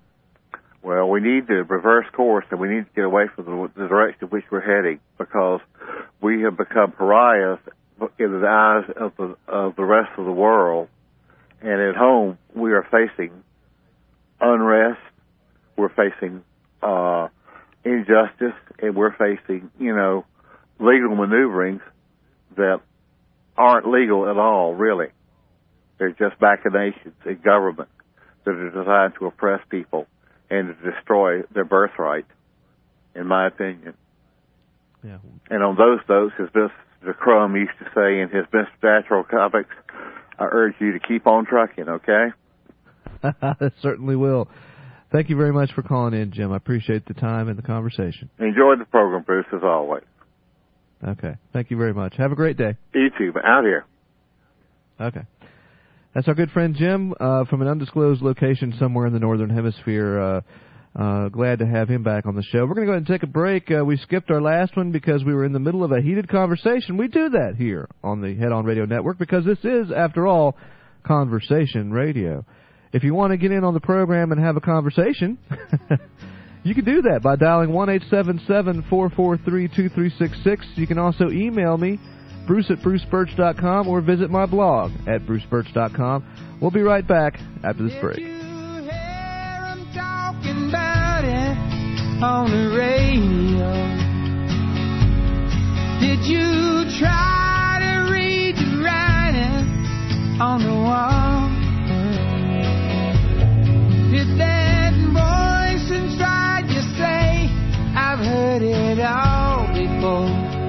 Well, we need to reverse course, and we need to get away from the, the direction in which we're heading, because we have become pariahs in the eyes of the, of the rest of the world. And at home, we are facing unrest, we're facing uh, injustice, and we're facing, you know, legal maneuverings that aren't legal at all, really. They're just machinations in government that are designed to oppress people and to destroy their birthright, in my opinion. Yeah. And on those notes, as Mister Crumb used to say in his Mister Natural Comics, I urge you to keep on trucking, okay? I certainly will. Thank you very much for calling in, Jim. I appreciate the time and the conversation. Enjoyed the program, Bruce, as always. Okay. Thank you very much. Have a great day. You too, but out here. Okay. That's our good friend Jim uh, from an undisclosed location somewhere in the Northern Hemisphere. Uh, uh, glad to have him back on the show. We're going to go ahead and take a break. Uh, we skipped our last one because we were in the middle of a heated conversation. We do that here on the Head On Radio Network because this is, after all, conversation radio. If you want to get in on the program and have a conversation, you can do that by dialing one eight seven seven, four four three, two three six six. You can also email me, Bruce at bruce birch dot com, or visit my blog at bruce birch dot com. We'll be right back after this break. Did you hear 'em talking about it on the radio? Did you try to read the writing on the wall? Did that voice inside you say, I've heard it all before?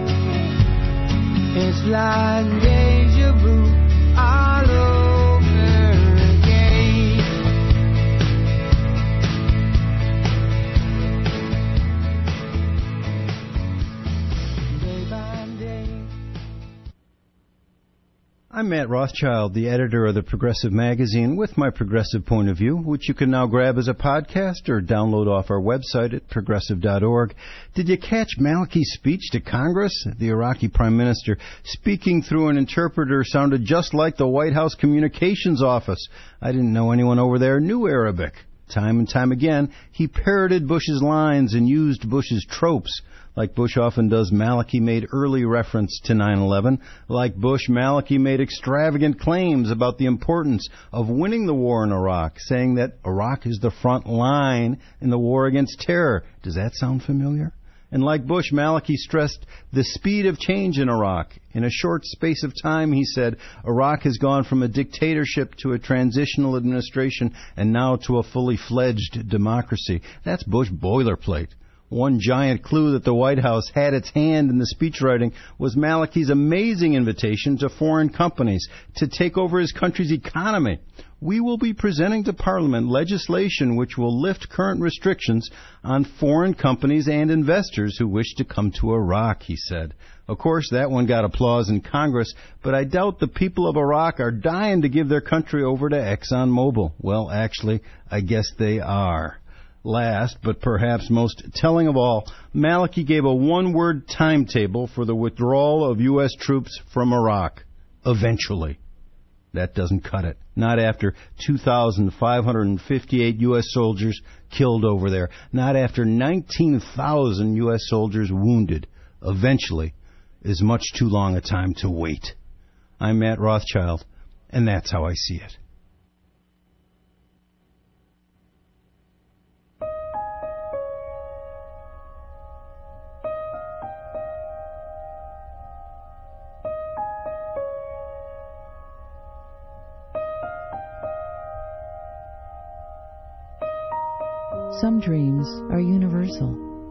It's like deja vu all over again. Day by day. I'm Matt Rothschild, the editor of the Progressive Magazine, with my progressive point of view, which you can now grab as a podcast or download off our website at progressive dot org. Did you catch Maliki's speech to Congress? The Iraqi Prime Minister, speaking through an interpreter, sounded just like the White House Communications Office. I didn't know anyone over there knew Arabic. Time and time again, he parroted Bush's lines and used Bush's tropes. Like Bush often does, Maliki made early reference to nine eleven. Like Bush, Maliki made extravagant claims about the importance of winning the war in Iraq, saying that Iraq is the front line in the war against terror. Does that sound familiar? And like Bush, Maliki stressed the speed of change in Iraq. In a short space of time, he said, Iraq has gone from a dictatorship to a transitional administration and now to a fully fledged democracy. That's Bush boilerplate. One giant clue that the White House had its hand in the speechwriting was Maliki's amazing invitation to foreign companies to take over his country's economy. We will be presenting to Parliament legislation which will lift current restrictions on foreign companies and investors who wish to come to Iraq, he said. Of course, that one got applause in Congress, but I doubt the people of Iraq are dying to give their country over to ExxonMobil. Well, actually, I guess they are. Last, but perhaps most telling of all, Maliki gave a one-word timetable for the withdrawal of U S troops from Iraq. Eventually. That doesn't cut it. Not after two thousand five hundred fifty-eight U S soldiers killed over there. Not after nineteen thousand U S soldiers wounded. Eventually is much too long a time to wait. I'm Matt Rothschild, and that's how I see it. Some dreams are universal.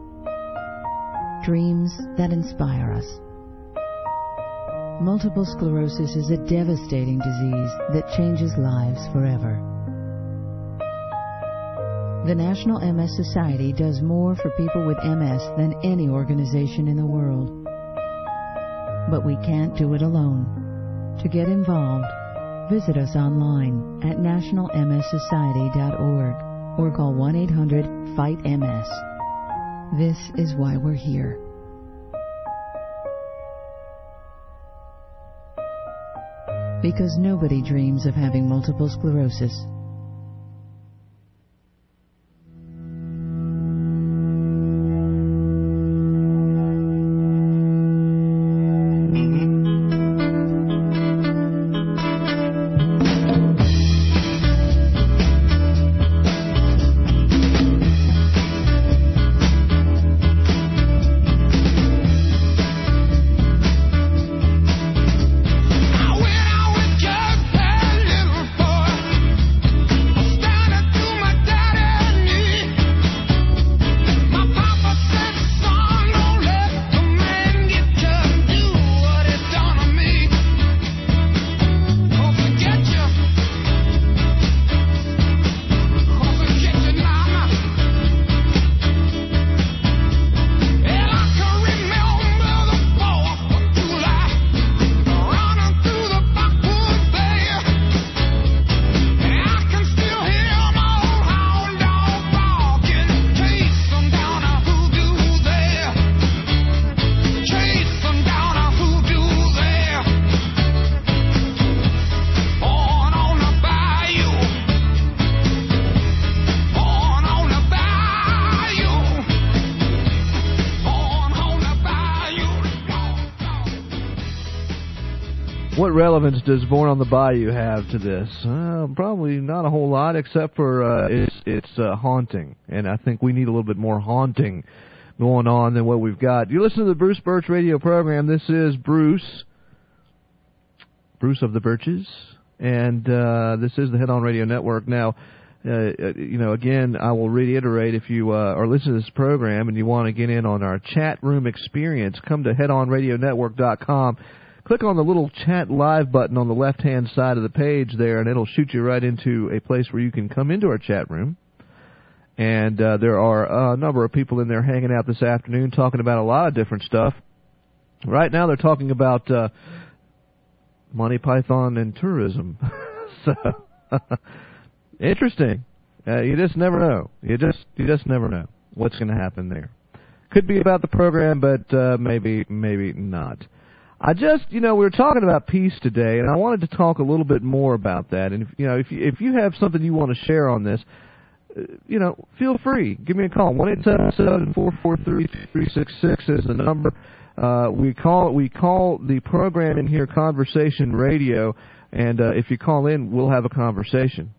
Dreams that inspire us. Multiple sclerosis is a devastating disease that changes lives forever. The National M S Society does more for people with M S than any organization in the world. But we can't do it alone. To get involved, visit us online at national m s society dot org or call one eight hundred fight M S. This is why we're here. Because nobody dreams of having multiple sclerosis. What relevance does Born on the Bayou have to this? Uh, probably not a whole lot, except for uh, it's, it's uh, haunting. And I think we need a little bit more haunting going on than what we've got. You listen to the Bruce Birch radio program. This is Bruce, Bruce of the Birches, and uh, this is the Head On Radio Network. Now, uh, you know, again, I will reiterate, if you uh, are listening to this program and you want to get in on our chat room experience, come to head on radio network dot com. Click on the little chat live button on the left-hand side of the page there, and it'll shoot you right into a place where you can come into our chat room. And uh, there are a number of people in there hanging out this afternoon talking about a lot of different stuff. Right now they're talking about uh, Monty Python and tourism. So, interesting. Uh, you just never know. You just you just never know what's going to happen there. Could be about the program, but uh, maybe maybe not. I just, you know, we were talking about peace today, and I wanted to talk a little bit more about that. And if you know, if you, if you have something you want to share on this, uh, you know, feel free. Give me a call. One eight seven seven four four three three six six is the number. Uh, we call we call the program in here Conversation Radio, and uh, if you call in, we'll have a conversation.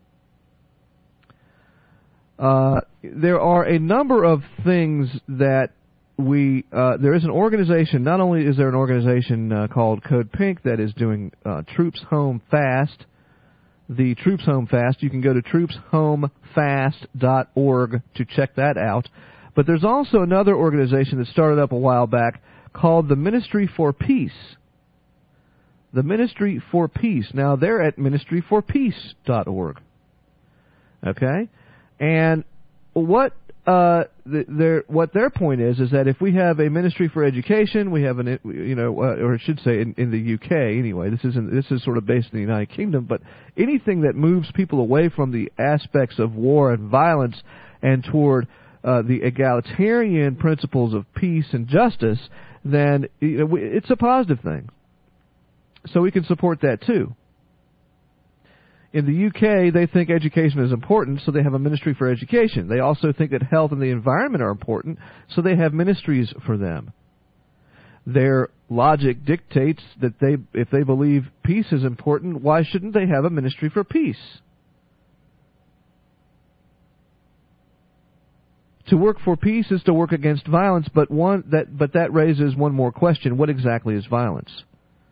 Uh, there are a number of things that. We uh, there is an organization. Not only is there an organization uh, called Code Pink that is doing uh, Troops Home Fast, the Troops Home Fast. You can go to troops home fast dot org to check that out. But there's also another organization that started up a while back called the Ministry for Peace. The Ministry for Peace. Now, they're at ministry for peace dot org. Okay? And what uh, th- their what their point is is that if we have a ministry for education, we have an you know, uh, or I should say in, in the U K anyway. This isn't this is sort of based in the United Kingdom, but anything that moves people away from the aspects of war and violence and toward uh, the egalitarian principles of peace and justice, then you know, it's a positive thing. So we can support that too. In the U K, they think education is important, so they have a ministry for education. They also think that health and the environment are important, so they have ministries for them. Their logic dictates that they, if they believe peace is important, why shouldn't they have a ministry for peace? To work for peace is to work against violence, but one that but that raises one more question: what exactly is violence?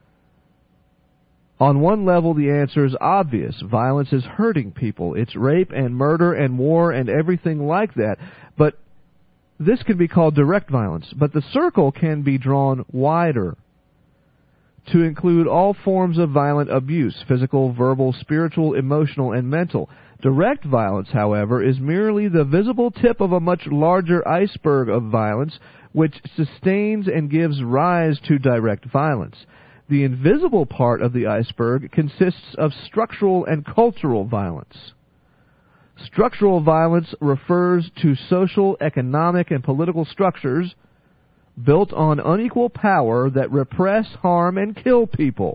On one level, the answer is obvious. Violence is hurting people. It's rape and murder and war and everything like that. But this can be called direct violence. But the circle can be drawn wider to include all forms of violent abuse: physical, verbal, spiritual, emotional, and mental. Direct violence, however, is merely the visible tip of a much larger iceberg of violence, which sustains and gives rise to direct violence. The invisible part of the iceberg consists of structural and cultural violence. Structural violence refers to social, economic, and political structures built on unequal power that repress, harm, and kill people.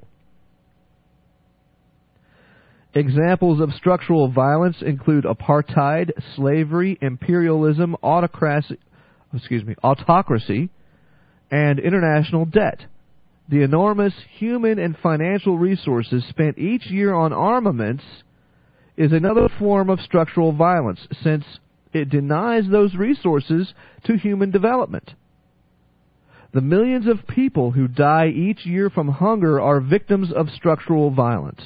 Examples of structural violence include apartheid, slavery, imperialism, autocracy, excuse me, autocracy, and international debt. The enormous human and financial resources spent each year on armaments is another form of structural violence, since it denies those resources to human development. The millions of people who die each year from hunger are victims of structural violence.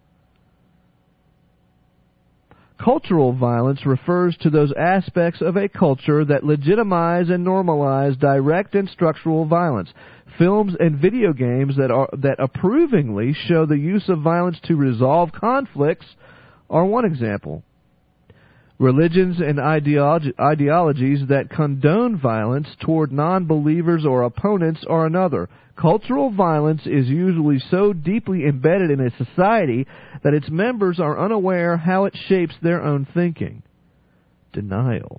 Cultural violence refers to those aspects of a culture that legitimize and normalize direct and structural violence. Films and video games that are that approvingly show the use of violence to resolve conflicts are one example. Religions and ideology, ideologies that condone violence toward non-believers or opponents are another. Cultural violence is usually so deeply embedded in a society that its members are unaware how it shapes their own thinking. Denial.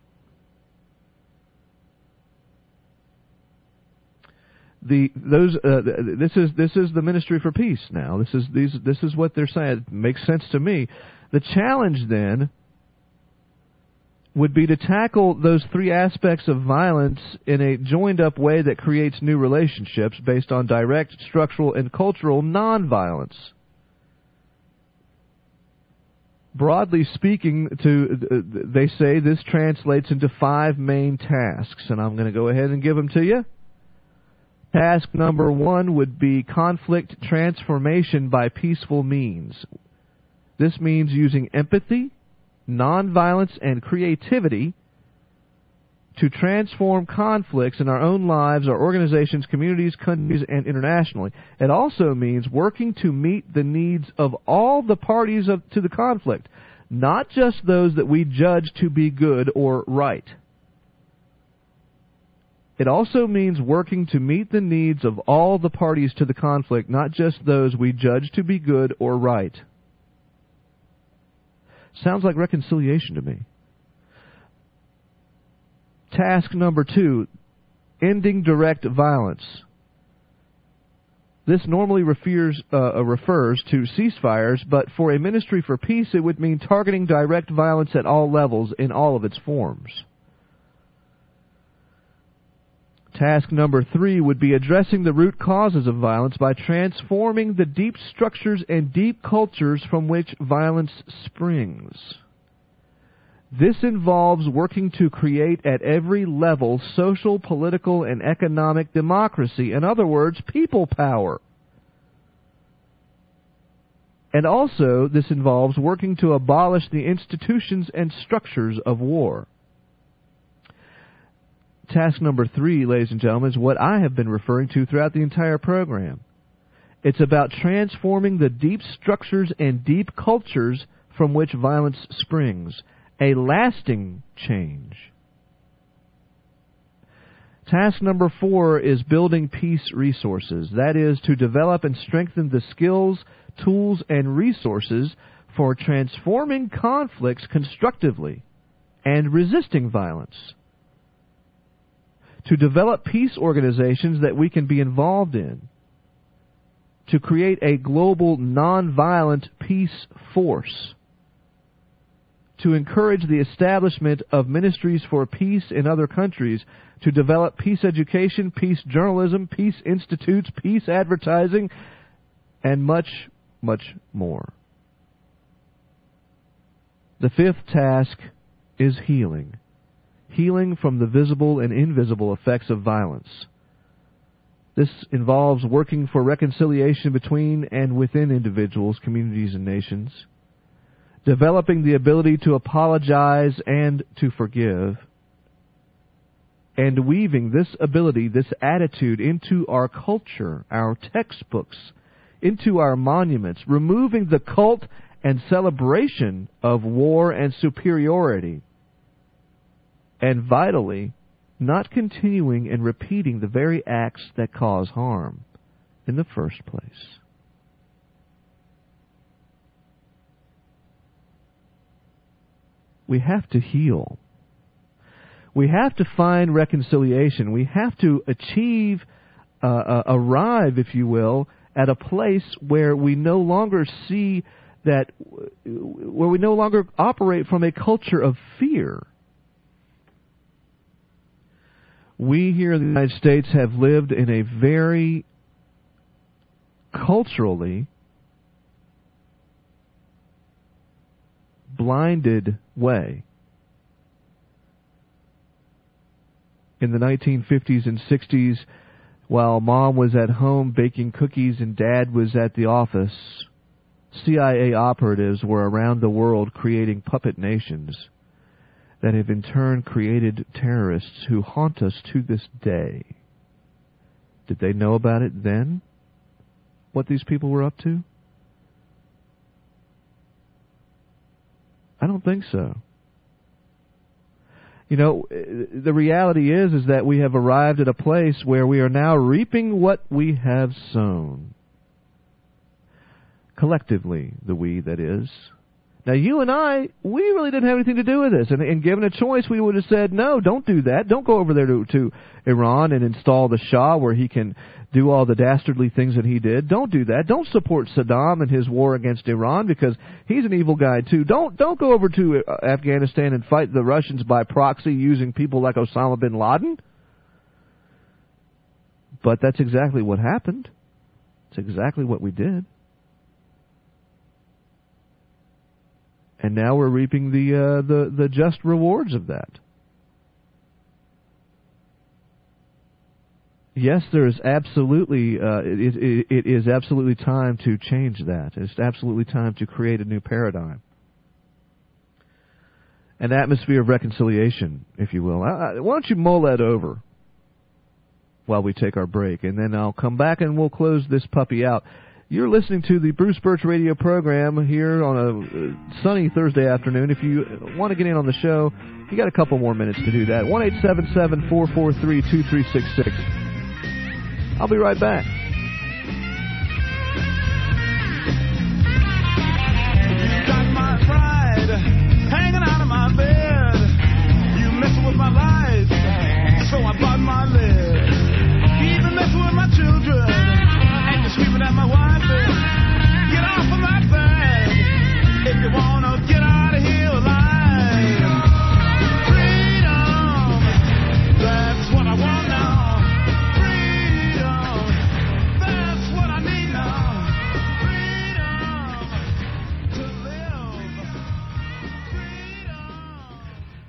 The those uh, this is this is the Ministry for Peace now. This is these this is what they're saying. It makes sense to me. The challenge then would be to tackle those three aspects of violence in a joined-up way that creates new relationships based on direct, structural, and cultural nonviolence. Broadly speaking, to uh, they say this translates into five main tasks, and I'm going to go ahead and give them to you. Task number one would be conflict transformation by peaceful means. This means using empathy, nonviolence, and creativity to transform conflicts in our own lives, our organizations, communities, countries, and internationally. It also means working to meet the needs of all the parties of, to the conflict, not just those that we judge to be good or right. It also means working to meet the needs of all the parties to the conflict, not just those we judge to be good or right. Sounds like reconciliation to me. Task number two, ending direct violence. This normally refers, uh, refers to ceasefires, but for a ministry for peace, it would mean targeting direct violence at all levels in all of its forms. Task number three would be addressing the root causes of violence by transforming the deep structures and deep cultures from which violence springs. This involves working to create at every level social, political, and economic democracy. In other words, people power. And also, this involves working to abolish the institutions and structures of war. task number three, ladies and gentlemen, is what I have been referring to throughout the entire program. It's about transforming the deep structures and deep cultures from which violence springs. A lasting change. Task number four is building peace resources. That is, to develop and strengthen the skills, tools, and resources for transforming conflicts constructively and resisting violence. To develop peace organizations that we can be involved in. To create a global nonviolent peace force. To encourage the establishment of ministries for peace in other countries. To develop peace education, peace journalism, peace institutes, peace advertising, and much, much more. The fifth task is healing. Healing from the visible and invisible effects of violence. This involves working for reconciliation between and within individuals, communities, and nations. Developing the ability to apologize and to forgive. And weaving this ability, this attitude, into our culture, our textbooks, into our monuments. Removing the cult and celebration of war and superiority. And vitally, not continuing and repeating the very acts that cause harm in the first place. We have to heal. We have to find reconciliation. We have to achieve, uh, uh, arrive, if you will, at a place where we no longer see that, where we no longer operate from a culture of fear. We here in the United States have lived in a very culturally blinded way. In the nineteen fifties and sixties, while Mom was at home baking cookies and Dad was at the office, C I A operatives were around the world creating puppet nations that have in turn created terrorists who haunt us to this day. Did they know about it then? What these people were up to? I don't think so. You know, the reality is is that we have arrived at a place where we are now reaping what we have sown. Collectively, the we, that is. Now, you and I, we really didn't have anything to do with this. And, and given a choice, we would have said, no, don't do that. Don't go over there to, to Iran and install the Shah where he can do all the dastardly things that he did. Don't do that. Don't support Saddam and his war against Iran because he's an evil guy, too. Don't, don't go over to Afghanistan and fight the Russians by proxy using people like Osama bin Laden. But that's exactly what happened. It's exactly what we did. And now we're reaping the uh, the the just rewards of that. Yes, there is absolutely uh, it, it, it is absolutely time to change that. It's absolutely time to create a new paradigm, an atmosphere of reconciliation, if you will. I, I, why don't you mull that over while we take our break, and then I'll come back and we'll close this puppy out. You're listening to the Bruce Birch radio program here on a sunny Thursday afternoon. If you want to get in on the show, you got a couple more minutes to do that. one eight seven seven, four four three, two three six six. I'll be right back. Got my pride hanging out of my bed. You messing with my life, so I bought my lid. You even messing with my children, and you're screaming at my wife. Get off of my bed if you wanna get out of here alive. Freedom, that's what I want now. Freedom, that's what I need now. Freedom to live. Freedom.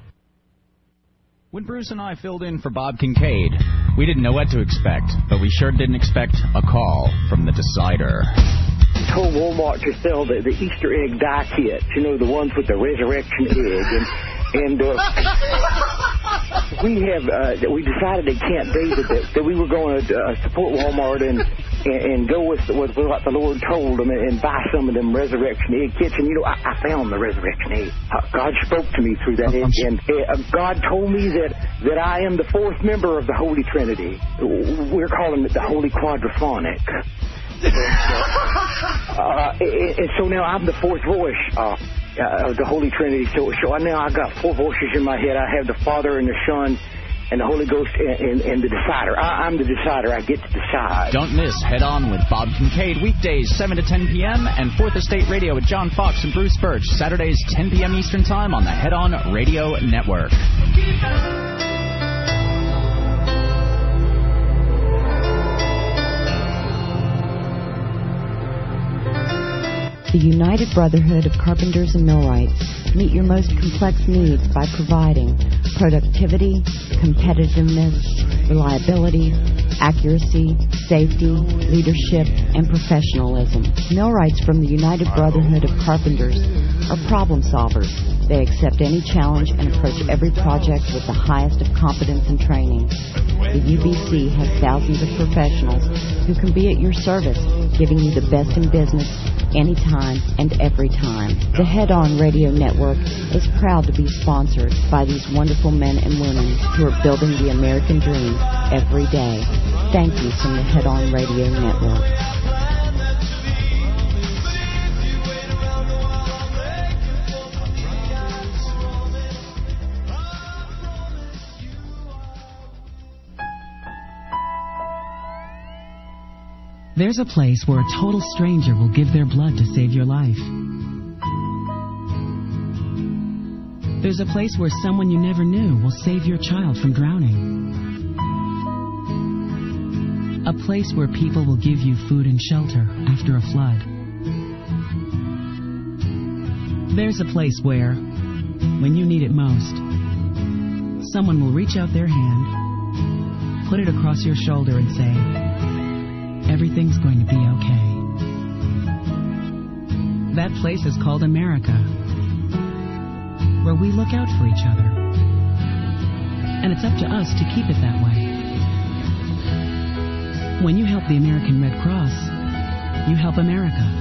When Bruce and I filled in for Bob Kincaid, we didn't know what to expect, but we sure didn't expect a call from the Decider. Told Walmart to sell the, the Easter egg die kits, you know, the ones with the resurrection egg. And, and uh, we have uh, that we decided at Camp David that, that we were going to uh, support Walmart and, and and go with, with what the Lord told them and, and buy some of them resurrection egg kits. And you know, I, I found the resurrection egg. Uh, God spoke to me through that egg, and uh, God told me that that I am the fourth member of the Holy Trinity. We're calling it the Holy Quadraphonic. uh, and, and so now I'm the fourth voice. Uh, Uh, of the Holy Trinity. So, so I, now I got four voices in my head. I have the Father and the Son and the Holy Ghost and, and, and the decider. I, I'm the decider. I get to decide. Don't miss Head On with Bob Kincaid, weekdays seven to ten p.m. and Fourth Estate Radio with John Fox and Bruce Birch, Saturdays ten p.m. Eastern Time on the Head On Radio Network. The United Brotherhood of Carpenters and Millwrights meet your most complex needs by providing productivity, competitiveness, reliability, accuracy, safety, leadership, and professionalism. Millwrights from the United Brotherhood of Carpenters are problem solvers. They accept any challenge and approach every project with the highest of competence and training. The U B C has thousands of professionals who can be at your service, giving you the best in business anytime and every time. The Head On Radio Network is proud to be sponsored by these wonderful men and women who are building the American dream every day. Thank you from the Head On Radio Network. There's a place where a total stranger will give their blood to save your life. There's a place where someone you never knew will save your child from drowning. A place where people will give you food and shelter after a flood. There's a place where, when you need it most, someone will reach out their hand, put it across your shoulder and say, everything's going to be okay. That place is called America, where we look out for each other. And it's up to us to keep it that way. When you help the American Red Cross, you help America.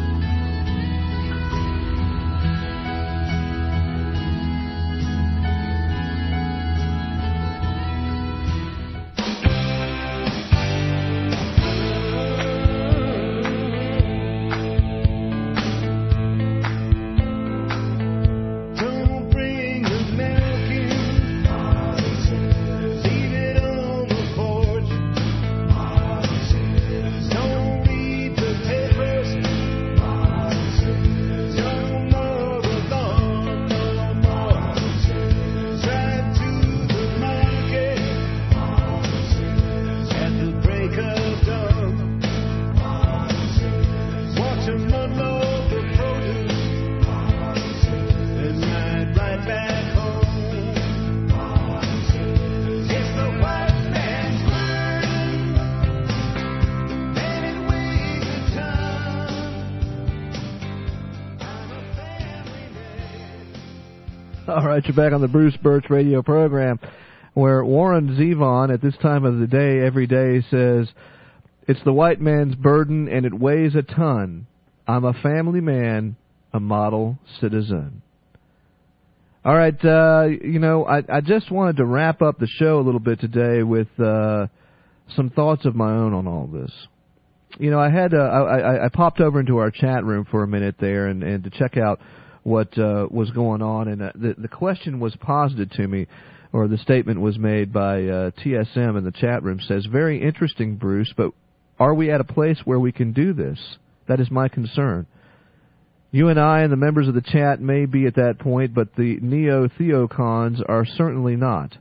All right, you're back on the Bruce Birch radio program, where Warren Zevon at this time of the day, every day, says, it's the white man's burden and it weighs a ton. I'm a family man, a model citizen. All right, uh, you know, I, I just wanted to wrap up the show a little bit today with uh, some thoughts of my own on all this. You know, I had uh, I, I, I popped over into our chat room for a minute there and, and to check out what uh, was going on, and uh, the the question was posited to me, or the statement was made by uh, T S M in the chat room. Says, very interesting, Bruce, but are we at a place where we can do this? That is my concern. You and I and the members of the chat may be at that point, but the neo-theocons are certainly not.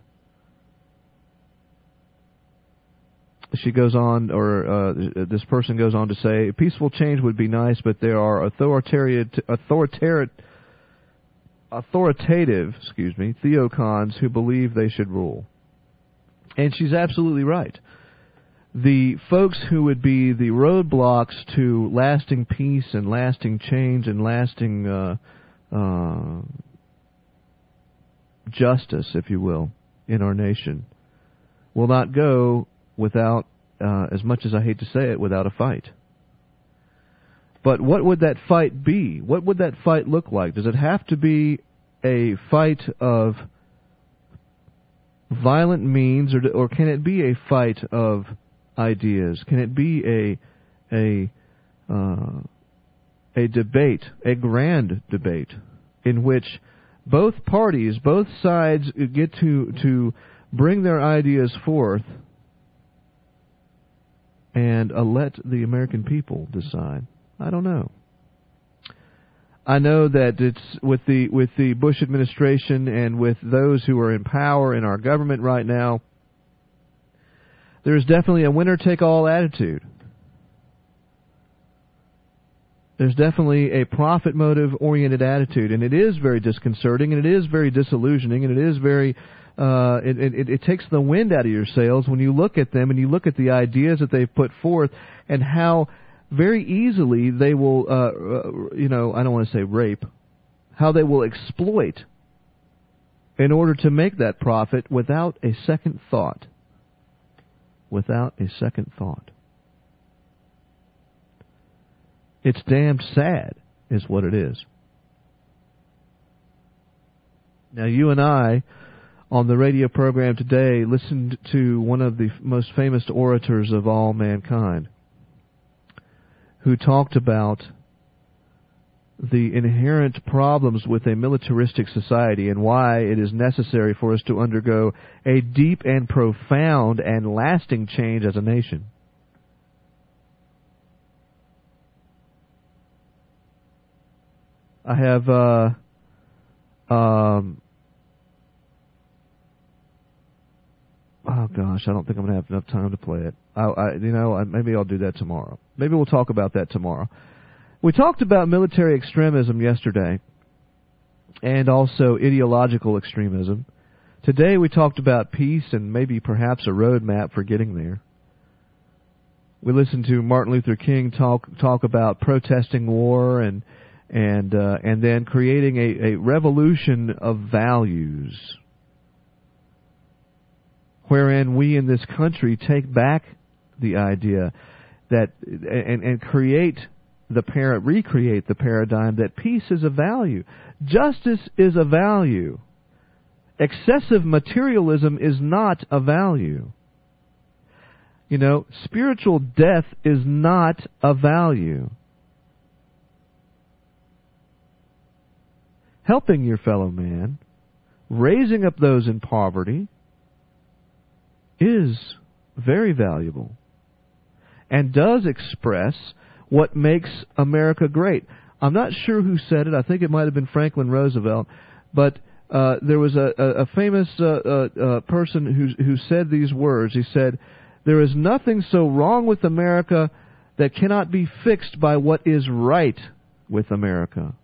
She goes on, or uh, this person goes on to say, peaceful change would be nice, but there are authoritarian, authoritarian, authoritative, excuse me, theocons who believe they should rule. And she's absolutely right. The folks who would be the roadblocks to lasting peace and lasting change and lasting uh, uh, justice, if you will, in our nation, will not go without, uh, as much as I hate to say it, without a fight. But what would that fight be? What would that fight look like? Does it have to be a fight of violent means, or, or can it be a fight of ideas? Can it be a a uh, a debate, a grand debate, in which both parties, both sides get to to bring their ideas forth and uh, let the American people decide? I don't know. I know that it's with the with the Bush administration and with those who are in power in our government right now, there's definitely a winner-take-all attitude. There's definitely a profit motive-oriented attitude, and it is very disconcerting, and it is very disillusioning, and it is very uh, it, it, it takes the wind out of your sails when you look at them and you look at the ideas that they've put forth and how very easily they will, uh, uh, you know, I don't want to say rape, how they will exploit in order to make that profit without a second thought. Without a second thought. It's damned sad, is what it is. Now, you and I, on the radio program today, listened to one of the most famous orators of all mankind, who talked about the inherent problems with a militaristic society and why it is necessary for us to undergo a deep and profound and lasting change as a nation. I have, uh, um, oh gosh, I don't think I'm going to have enough time to play it. I, I, you know, I, maybe I'll do that tomorrow. Maybe we'll talk about that tomorrow. We talked about military extremism yesterday, and also ideological extremism. Today we talked about peace and maybe perhaps a roadmap for getting there. We listened to Martin Luther King talk talk about protesting war and and uh, and then creating a, a revolution of values, wherein we in this country take back the idea that and, and create the par- recreate the paradigm that peace is a value, justice is a value, excessive materialism is not a value. You know, spiritual death is not a value. Helping your fellow man, raising up those in poverty, is very valuable and does express what makes America great. I'm not sure who said it. I think it might have been Franklin Roosevelt, but uh, there was a, a, a famous uh, uh, uh, person who who said these words. He said, "There is nothing so wrong with America that cannot be fixed by what is right with America."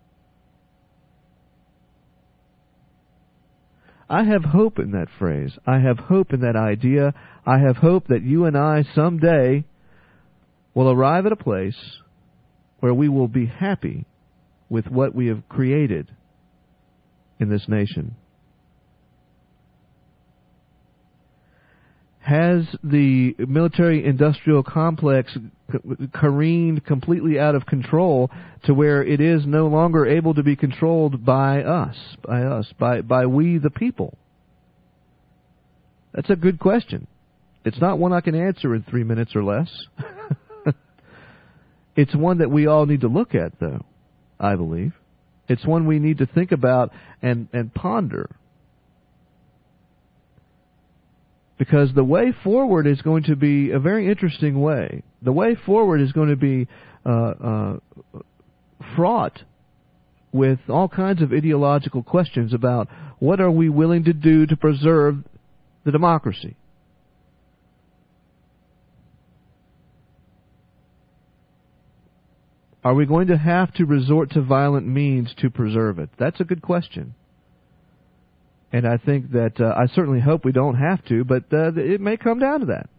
I have hope in that phrase. I have hope in that idea. I have hope that you and I someday will arrive at a place where we will be happy with what we have created in this nation. Has the military-industrial complex careened completely out of control to where it is no longer able to be controlled by us, by us, by, by we the people? That's a good question. It's not one I can answer in three minutes or less. It's one that we all need to look at, though, I believe. It's one we need to think about and, and ponder. Because the way forward is going to be a very interesting way. The way forward is going to be uh, uh, fraught with all kinds of ideological questions about what are we willing to do to preserve the democracy. Are we going to have to resort to violent means to preserve it? That's a good question. And I think that, uh, I certainly hope we don't have to, but uh, it may come down to that.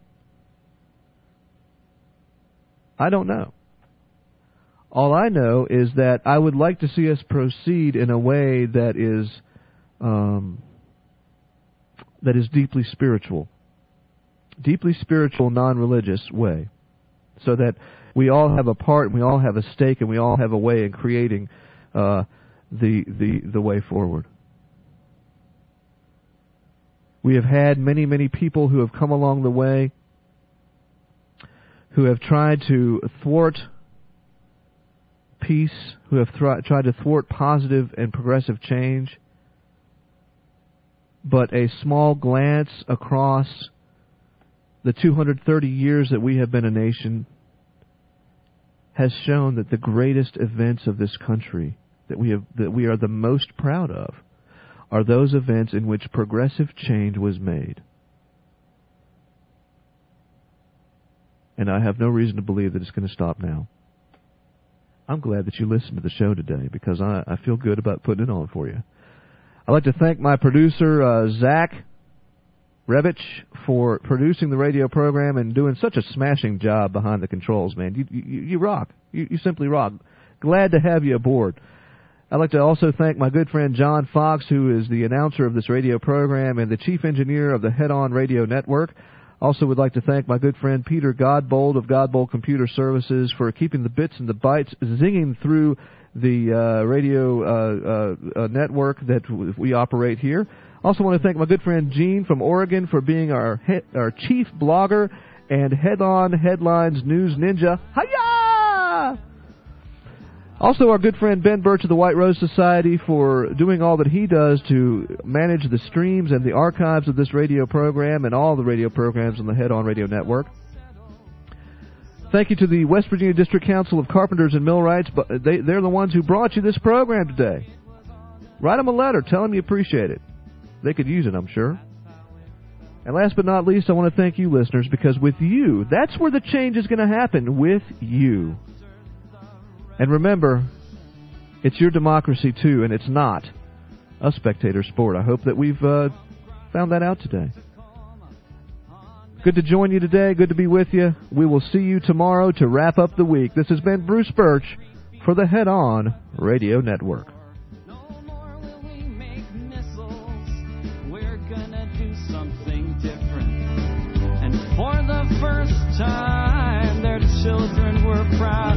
I don't know. All I know is that I would like to see us proceed in a way that is um, that is deeply spiritual. deeply spiritual, non-religious way, so that we all have a part, and we all have a stake, and we all have a way in creating uh, the the the way forward. We have had many, many people who have come along the way who have tried to thwart peace, who have th- tried to thwart positive and progressive change. But a small glance across the two hundred thirty years that we have been a nation has shown that the greatest events of this country that we have that we are the most proud of are those events in which progressive change was made. And I have no reason to believe that it's going to stop now. I'm glad that you listened to the show today, because I, I feel good about putting it on for you. I'd like to thank my producer, uh, Zach Revich, for producing the radio program and doing such a smashing job behind the controls, man. You, you, you rock. You, you simply rock. Glad to have you aboard. I'd like to also thank my good friend John Fox, who is the announcer of this radio program and the chief engineer of the Head On Radio Network. Also would like to thank my good friend Peter Godbold of Godbold Computer Services for keeping the bits and the bytes zinging through the uh, radio uh, uh, uh, network that w- we operate here. Also want to thank my good friend Gene from Oregon for being our he- our chief blogger and Head On Headlines News Ninja. Hiya! Also, our good friend Ben Birch of the White Rose Society for doing all that he does to manage the streams and the archives of this radio program and all the radio programs on the Head On Radio Network. Thank you to the West Virginia District Council of Carpenters and Millwrights. But they, they're the ones who brought you this program today. Write them a letter. Tell them you appreciate it. They could use it, I'm sure. And last but not least, I want to thank you listeners, because with you, that's where the change is going to happen, with you. And remember, it's your democracy, too, and it's not a spectator sport. I hope that we've uh, found that out today. Good to join you today. Good to be with you. We will see you tomorrow to wrap up the week. This has been Bruce Birch for the Head On Radio Network. For the first time, their children were proud.